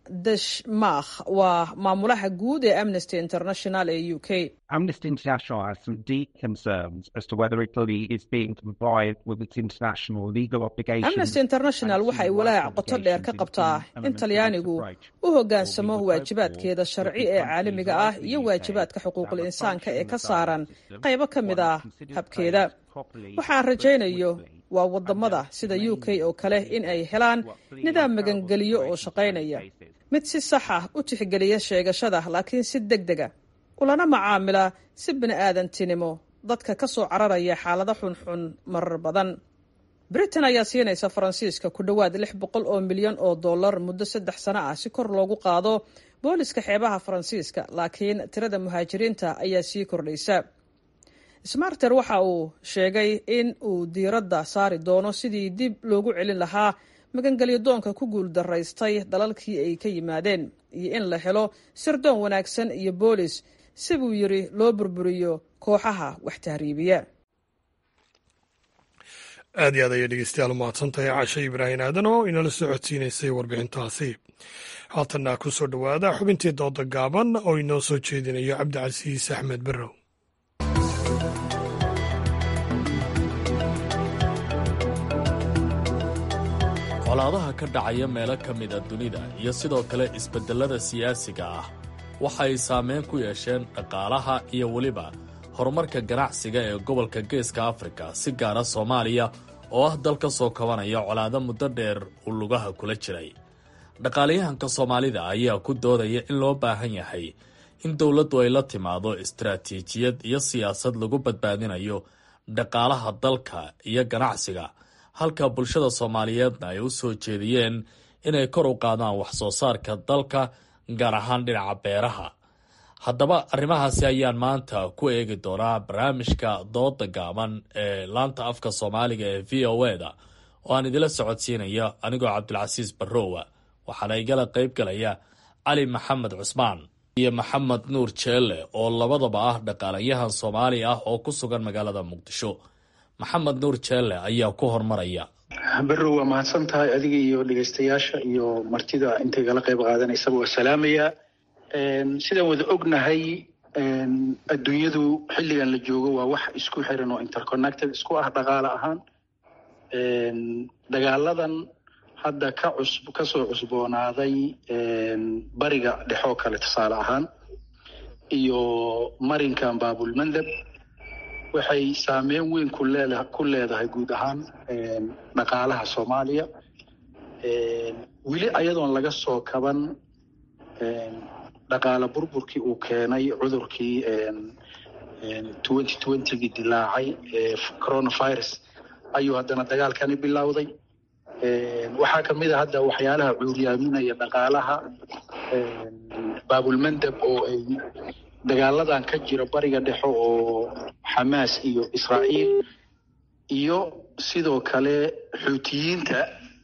Deshmach waa maamulaha guud ee Amnesty International ee UK. Amnesty International has some deep concerns as to whether Italy is being compliant with its international legal obligations. Amnesty International waxay walaac qoto dheer ka qabtaa in Talyaanigu u hoggaansamo waajibaadkeeda sharci ee caalamiga ah iyo waajibaadka xuquuqul insaanka ee ka saaran qaybo ka mid ah habkeeda. waxaan rajaynayo waa wadamada sida UK oo kale in ay helaan nidaam magangeliyo oo shaqaynaya, mid si sax ah u tixgeliya sheegashada laakiin si degdega ulana macaamila si bini'aadantinimo dadka ka soo cararaya xaalado xunxun marar badan. Britain ayaa siinaysa Faransiiska ku dhowaad 600 oo milyan oo dollar muddo 3 sano ah si kor loogu qaado booliska xeebaha Faransiiska, laakiin tirada muhaajiriinta ayaa sii kordhaysa. Smarter waxa uu sheegay in uu diiradda saari doono sidii dib loogu celin lahaa magangelyo doonka ku guul daraystay dalalkii ay ka yimaadeen iyo in la helo sirdoon wanaagsan iyo boolis si buu yiri loo burburiyo kooxaha wax tahriibiya. aad iyo aad ayay dhegeystayaal mahadsantahay Caasha Ibraahim Aadan oo inala soo codsiinaysay warbixintaasi. haatanna ku soo dhowaada xubintii dooda gaaban oo inoo soo jeedinayo Cabdicasiis Axmed Barrow. colaadaha ka dhacaya meelo ka mid a dunida iyo sidoo kale isbeddellada siyaasiga ah waxay saameyn ku yeesheen dhaqaalaha iyo weliba horumarka ganacsiga ee gobolka geeska afrika si gaara soomaaliya oo ah dal ka soo kabanaya colaado muddo dheer uu lugaha kula jiray. dhaqaalayahanka soomaalida ayaa ku doodaya in loo baahan yahay in dowladdu ay la timaado istaraatiijiyad iyo siyaasad lagu badbaadinayo dhaqaalaha dalka iyo ganacsiga, halka bulshada soomaaliyeedna ay u soo jeediyeen inay kor u qaadaan wax soo saarka dalka gaar ahaan dhinaca beeraha. haddaba arrimahaasi ayaan maanta ku eegi doonaa barnaamijka dooda gaaban ee laanta afka soomaaliga ee v o e da oo aan idila socodsiinaya anigoo cabdilcasiis barrowa. waxaana igala qayb galaya cali maxamed cusmaan iyo maxamed nuur jeelle oo labadaba ah dhaqaalayahan soomaali ah oo ku sugan magaalada muqdisho. maxamed nuur jeelle ayaa ku hormaraya. barrow waa mahadsan tahay adiga iyo dhegeystayaasha iyo martida intay gala qayb qaadanaysaba waa salaamaya. sidaan wada ognahay adduunyadu xilligan la joogo waa wax isku xiran oo interconnected isku ah dhaqaale ahaan. dagaaladan hadda kasoo cusboonaaday bariga dhexoo kale tusaale ahaan iyo marinkan baabulmandab waxay saameyn weyn ku leedahay guud ahaan dhaqaalaha soomaaliya. weli ayadoon laga soo kaban dhaqaale burburkii uu keenay cudurkii 2020gii dilaacay coronavirus ayuu haddana dagaalkani bilowday. waxaa kamid a hadda waxyaalaha cuuryaaminaya dhaqaalaha baabulmandab oo ay dagaaladan ka jira bariga dhexe oo xamaas iyo israa'iil iyo sidoo kale xuutiyiinta,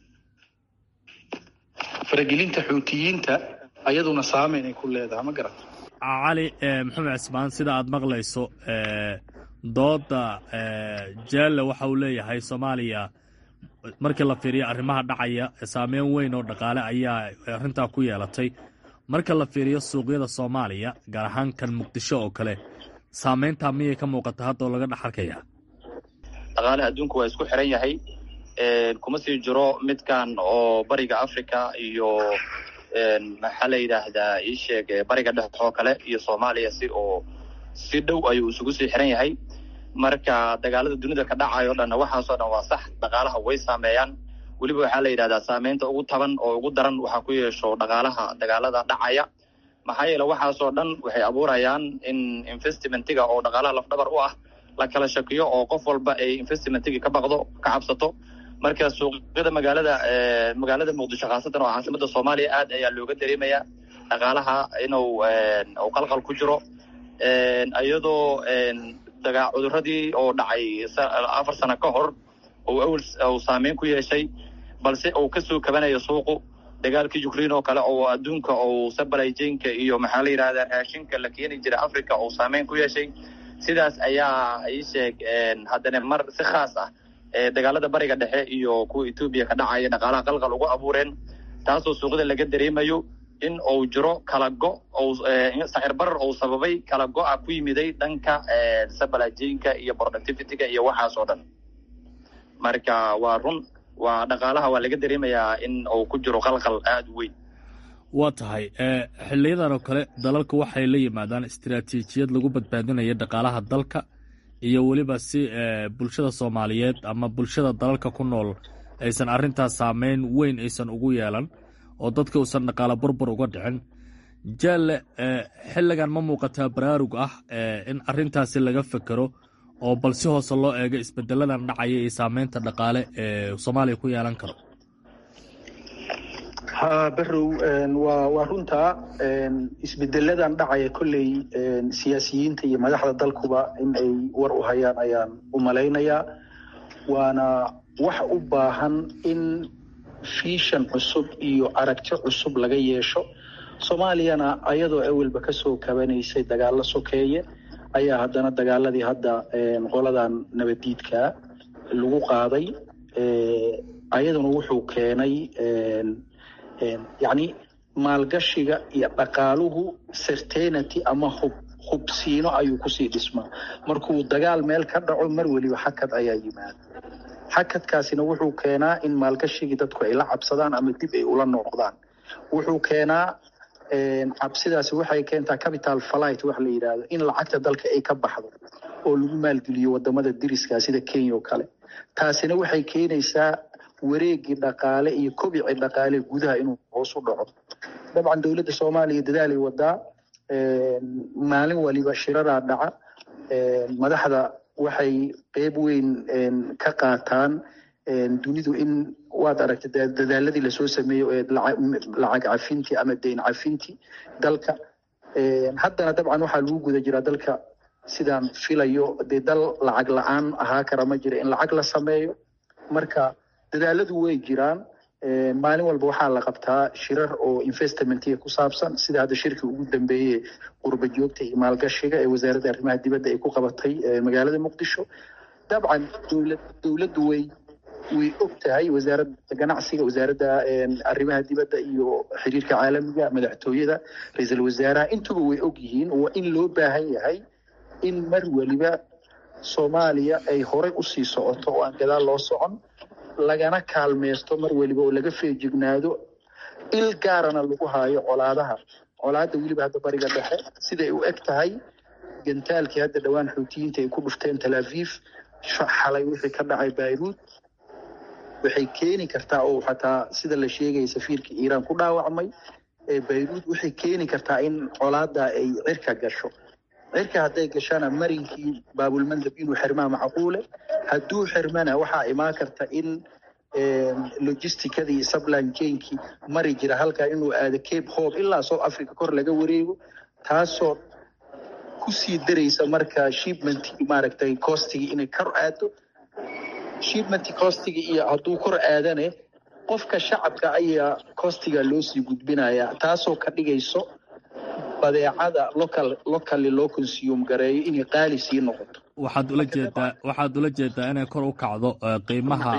faragelinta xuutiyiinta ayaduna saameyn ay ku leedahay. ma garata cali maxamed cismaan, sida aad maqlayso dooda jeelle waxa uu leeyahay soomaaliya markii la fiiriyo arrimaha dhacaya saameyn weyn oo dhaqaale ayaa arrintaa ku yeelatay. marka la fiiriyo suuqyada soomaaliya gaar ahaan kan muqdisho oo kale saameyntaa miyay ka muuqata hadda oo laga dhex arkaya? dhaqaalaha adduunka waa isku xiran yahay, kuma sii jiro midkan oo bariga africa iyo maxaa la yidhaahdaa iisheeg bariga dhexe oo kale iyo soomaaliya si dhow ayuu isugu sii xiran yahay. marka dagaalada dunida ka dhacayo dhanna waxaasoo dhan waa sax, dhaqaalaha way saameeyaan. weliba waxaa la yidhahdaa saameynta ugu taban oo ugu daran waxaa ku yeesho dhaqaalaha dagaalada dhacaya. maxaa yeele waxaasoo dhan waxay abuurayaan in investmentiga oo dhaqaalaha lafdhabar u ah la kala shakiyo oo qof walba ay investmentigii ka cabsato. marka suuqyada magaalada muqdisho khaasatan oo caasimada soomaaliya aad ayaa looga dareemaya dhaqaalaha inuu qalqal ku jiro, iyadoo cuduradii oo dhacay 4 sano ka hor uu saameyn ku yeeshay, balse uu kasoo kabanayo suuqu. dagaalkii Ukraine oo kale oo adduunka oo supply chain-ka iyo maxaa la yiraahdaa raashinka la keeni jiray Afrika oo saameyn ku yeeshay. sidaas ayaa ay sheeg haddana mar si khaas ah dagaalada bariga dhexe iyo kuwa Ethiopia ka dhacaya dhaqaalaha qalqal ugu abuureen, taasoo suuqyada laga dareemayo in uu jiro kala go oo sicir barar oo sababay kala go-a ku yimiday dhanka supply chain-ka iyo productivity-ga iyo waxaas oo dhan. marka waa run, waa dhaqaalaha waa laga dareemayaa in uu ku jiro qalqal aad u weyn. waa tahay xiliyadan oo kale dalalka waxay la yimaadaan istiraatiijiyad lagu badbaadinayo dhaqaalaha dalka iyo weliba si bulshada soomaaliyeed ama bulshada dalalka ku nool aysan arrintaas saameyn weyn aysan ugu yeelan oo dadka uusan dhaqaale burbur uga dhicin. jaalle xilligan ma muuqataa baraarug ah in arrintaasi laga fekero oo bal si hoose loo eego isbedeladan dhacaya iyo saameynta dhaqaale ee soomaaliya ku yeelan karo? ha barrow waa runtaa isbedeladan dhacaya kolley siyaasiyiinta iyo madaxda dalkuba in ay war u hayaan ayaan u malaynayaa. waana wax u baahan in fiishan cusub iyo aragti cusub laga yeesho. soomaaliyana ayadoo awalba kasoo kabanaysay dagaalo sokeeye ayaa haddana dagaaladii hadda qoladan nabadiidka lagu qaaday ayaduna wuxuu keenay yacni maalgashiga iyo dhaqaaluhu certainty ama hubsiino ayuu kusii dhismaa. markuu dagaal meel ka dhaco mar weliba xakad ayaa yimaada. xakadkaasina wuxuu keenaa in maalgashigii dadku ay la cabsadaan ama dib ay ula noqdaan. wuxuu keenaa cabsidaasi waxay keentaa capital flight wax la yidhaahdo in lacagta dalka ay ka baxdo oo lagu maalgeliyo wadamada deriska sida Kenya oo kale. taasina waxay keenaysaa wareegii dhaqaale iyo kobicii dhaqaale gudaha inuu hoos u dhaco. dabcan dowladda Soomaaliya dadaal ay wadaa, maalin waliba shiraraa dhaca, madaxda waxay qeyb weyn ka qaataan dunidu in waad aragtay dadaaladii lasoo sameeyo ee lacag cafintii ama deyn cafintii dalka. haddana dabcan waxaa lagu guda jiraa dalka sidaan filayo dee dal lacag la-aan ahaa kara ma jira in lacag la sameeyo. marka dadaaladu way jiraan, maalin walba waxaa la qabtaa shirar oo investmentiga ku saabsan, sida hadda shirkii ugu dambeeyey qurba joogta iyo maalgashiga ee wasaaradda arrimaha dibadda ay ku qabatay magaalada Muqdisho. dabcan dowladdu way og tahay, wasaaradda ganacsiga, wasaaradda arrimaha dibadda iyo xiriirka caalamiga, madaxtooyada, ra'iisul wasaaraha, intuba way og yihiin. waa in loo baahan yahay in mar waliba Soomaaliya ay horey u sii socoto oo aan gadaal loo socon, lagana kaalmeysto mar waliba oo laga feejignaado, il gaarana lagu haayo colaadda weliba hadda bariga dhexe siday u eg tahay. gantaalkii hadda dhowaan xuutiyiinta ay ku dhufteen Tel Aviv, xalay wixii ka dhacay Beirut, waxay keeni kartaa oo xataa sida la sheegay safiirka Iiraan ku dhaawacmay Beirut, waxay keeni kartaa in colaadda ay cirka gasho. cirka hadday gashana marinkii baabulmandab inuu xirmaa macquule. hadduu xirmana waxaa imaan karta in logisticadii supply chainkii mari jira halkaa inuu aado Cape Hope ilaa South Africa kor laga wareego, taasoo kusii daraysa marka shipmentii maaragtay costigii inay kor aado. shipmentii costigii iyo hadduu kor aadane qofka shacabka ayaa costiga loo sii gudbinayaa, taasoo ka dhigayso badeecada locally loo consume gareeyo inay qaali sii noqoto. waxaad ula jeedaa inay kor u kacdo qiimaha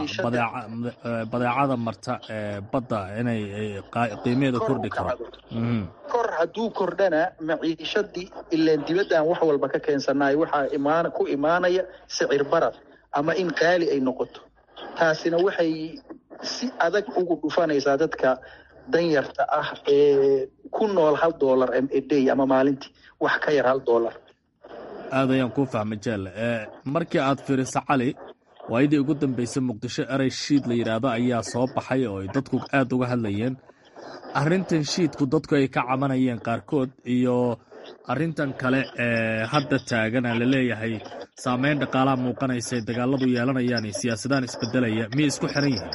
badeecada marta badda, inay qiimaheeda kordhi karo. kor hadduu kordhana maciishadii ilaan dibaddan wax walba ka keensanayo waxaa ku imaanaya sicir barar ama in qaali ay noqoto. taasina waxay si adag ugu dhufanaysaa dadka danyarta ah ee ku nool $1 a day ama maalintii wax ka yar $1. aad ayaan kuu fahmay Jelle. markii aad fiiriso Cali, waayadii ugu dambeysay Muqdisho erey shiid la yidhaahdo ayaa soo baxay oo ay dadku aad uga hadlayeen. arrintan shiidku dadku ay ka cabanayeen qaarkood, iyo arrintan kale hadda taagan la leeyahay saameyn dhaqaalaha muuqanaysa ay dagaaladu yeelanayaan iyo siyaasadahan isbedelaya, miyay isku xiran yihiin?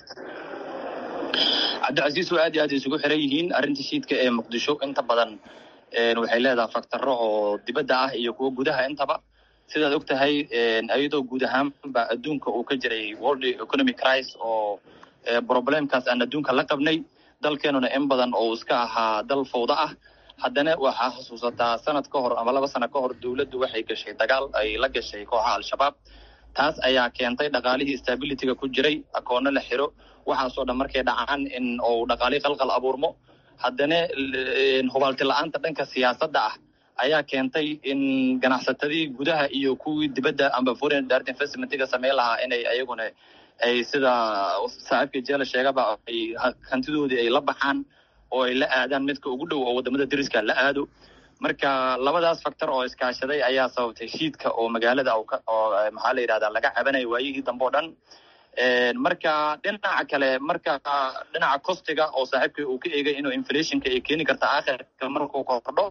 cabdicasiis waa aad iyo aad isugu xiran yihiin. arrinta shiidka ee Muqdisho inta badan waxay leedahay faktaro oo dibadda ah iyo kuwa gudaha intaba. sidaad og tahay ayadoo guud ahaanba adduunka uu ka jiray world economic crisis oo problemkaas aan adduunka la qabnay, dalkeenuna in badan oo iska ahaa dal fawda ah. haddana waxaa xusuusataa sanad ka hor ama 2 sano ka hor dowladdu waxay gashay dagaal ay la gashay kooxaha al-shabaab. taas ayaa keentay dhaqaalihii stabilityga ku jiray akoonno la xiro, waxaasoo dhan markay dhacaan in uu dhaqaalii qalqal abuurmo. haddana hubaalti la-aanta dhanka siyaasadda ah ayaa keentay in ganacsatadii gudaha iyo kuwii dibadda amba foreign direct investmentiga sameyn lahaa inay ayaguna ay sida saaxiibka Jelle sheegaba ay hantidoodii ay la baxaan oo ay la aadaan midka ugu dhow oo wadamada deriska la aado. marka labadaas faktor oo iskaashaday ayaa sababtay shiidka oo magaalada oo maxaa la yidhahdaa laga cabanayo waayihii dambe oo dhan. marka dhinaca kale, marka dhinaca costiga oo saaxiibka uu ka eegay inuu inflationka ay keeni karta aakhirka markuu kordho,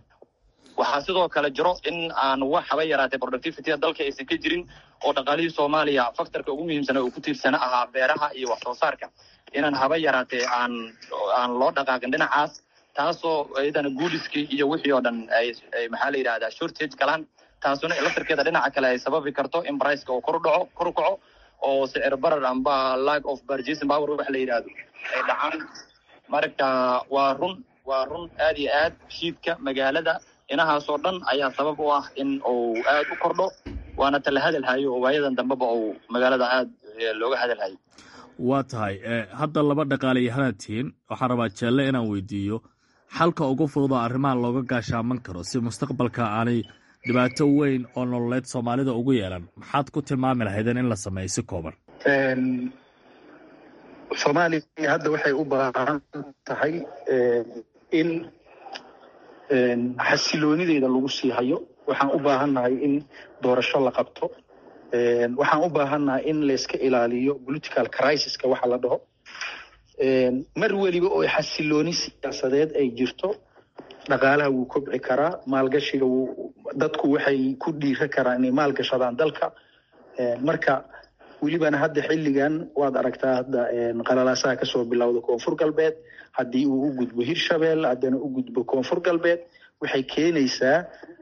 waxaa sidoo kale jiro in aan wax haba yaraatay productivity dalka aysan ka jirin, oo dhaqaalihii Soomaaliya faktorka ugu muhiimsan oo ku tiirsana ahaa beeraha iyo wax soo saarka, inaan haba yaraatay aan loo dhaqaaqin dhinacaas, taasoo ayadana guuliskii iyo wixii oo dhan ay maxaa la yidhahdaa shortage galaan. taasuna electrikeeda dhinaca kale ay sababi karto in priceka uu kor u kaco oo sicir barar amba lack of purchasing power wax la yidhaahdo ay dhacaan. marka waa run aad iyo aad shiidka magaalada inahaasoo dhan ayaa sabab u ah in uu aad u kordho, waana tala hadalhayo oo waayadan dambeba uu magaalada aad looga hadalhayo. waa tahay hadda laba dhaqaalayahanad tihiin, waxaan rabaa Jelle inaan weydiiyo xalka ugu fudud oo arrimahan looga gaashaaman karo si mustaqbalka aanay dhibaato weyn oo nololeed Soomaalida ugu yeelan. maxaad ku tilmaami lahaydeen in la sameeyo si kooban? Soomaaliya hadda waxay u baahan tahay in xasiloonideeda lagu sii hayo. waxaan u baahannahay in doorasho la qabto. waxaan u baahannahay in layska ilaaliyo political crisiska waxa la dhaho. mar weliba oo xasilooni siyaasadeed ay jirto, dhaqaalaha wuu kobci karaa, maalgashiga dadku waxay ku dhiira karaan inay maalgashadaan dalka. marka welibana hadda xilligan waad aragtaa hadda qalalaasaha kasoo bilowda koonfur galbeed, haddii uu u gudbo hirshabelle, haddana u gudbo koonfur galbeed, waxay keenaysaa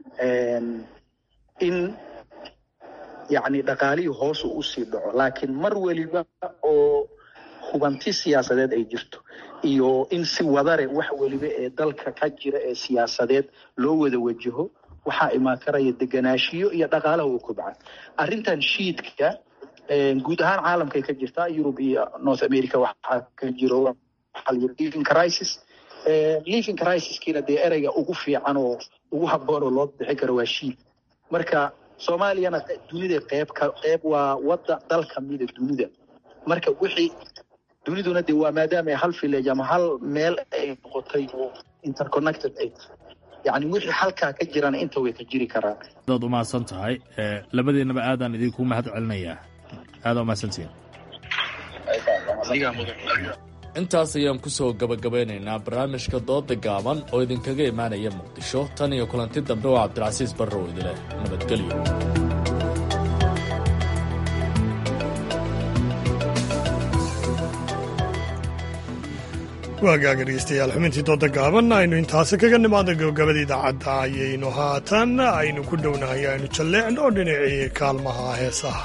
in yacni dhaqaalihii hoos u usii dhaco. laakiin mar weliba oo hubanti siyaasadeed ay jirto iyo in si wadare wax weliba ee dalka ka jira ee siyaasadeed loo wada wajaho, waxaa imaan karaya deganaashiyo iyo dhaqaalaha uu kobca. arrintan shiidka guud ahaan caalamkay ka jirtaa, Europe iyo North America waxaa ka jiro living crisis. living crisiskiina dee ereyga ugu fiican oo ugu habboon oo loo bixi karo waa shiid. marka Soomaaliyana dunida qeyb waa wada dal kamida dunida. marka wixii duniduna dee waa maadaama hal village ama hal meel ay noqotay oo interconnected ay yani wixii halkaa ka jirana inta way ka jiri karaan. dad u mahadsan tahay labadiinaba aadaan idinku mahad celinayaa. aad u mahadsantihiin. intaas ayaan ku soo gabagabeynaynaa barnaamijka dooda gaaban oo idinkaga imaanaya muqdisho. tan iyo kulanti dambe waa cabdilcasiis barrow idileh nabadgelyo. waagaaga dhegeystayaal, xubintii dooda gaaban aynu intaasi kaga nimaada gabagabada idaacadda ayaynu haatan aynu ku dhownahay aynu jalleecno dhinacii kaalmaha heesaha.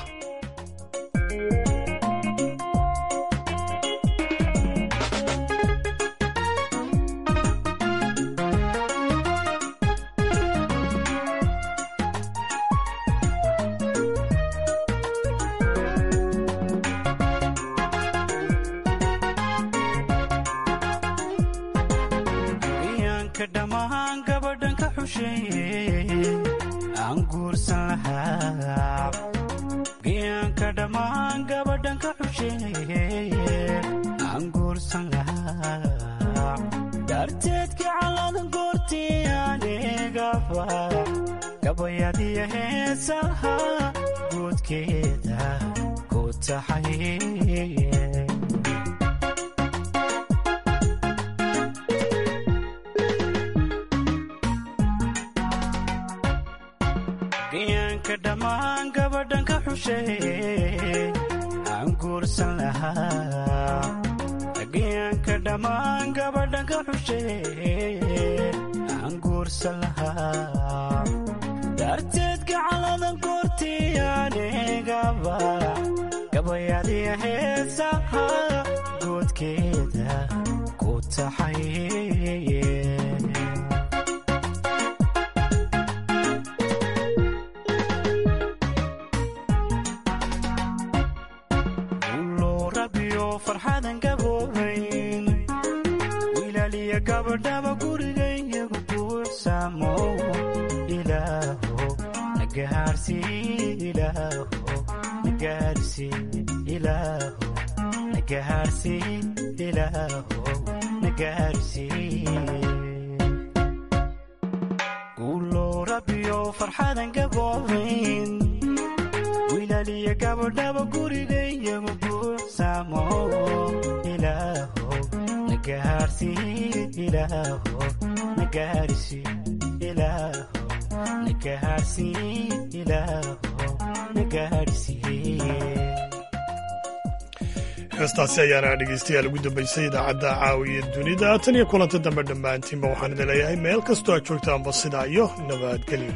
heestaasi ayaana dhegeystayaal ugu dambaysay idaacadda caawiya dunida. tan iyo kulanta dambe dhammaantiinba waxaan idin leeyahay meel kastoo aad joogtaanba sidaa iyo nabadgelyo.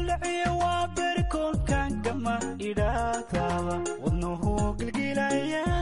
waa berkolkan gama idhaataaba wadnuhu gilgilaya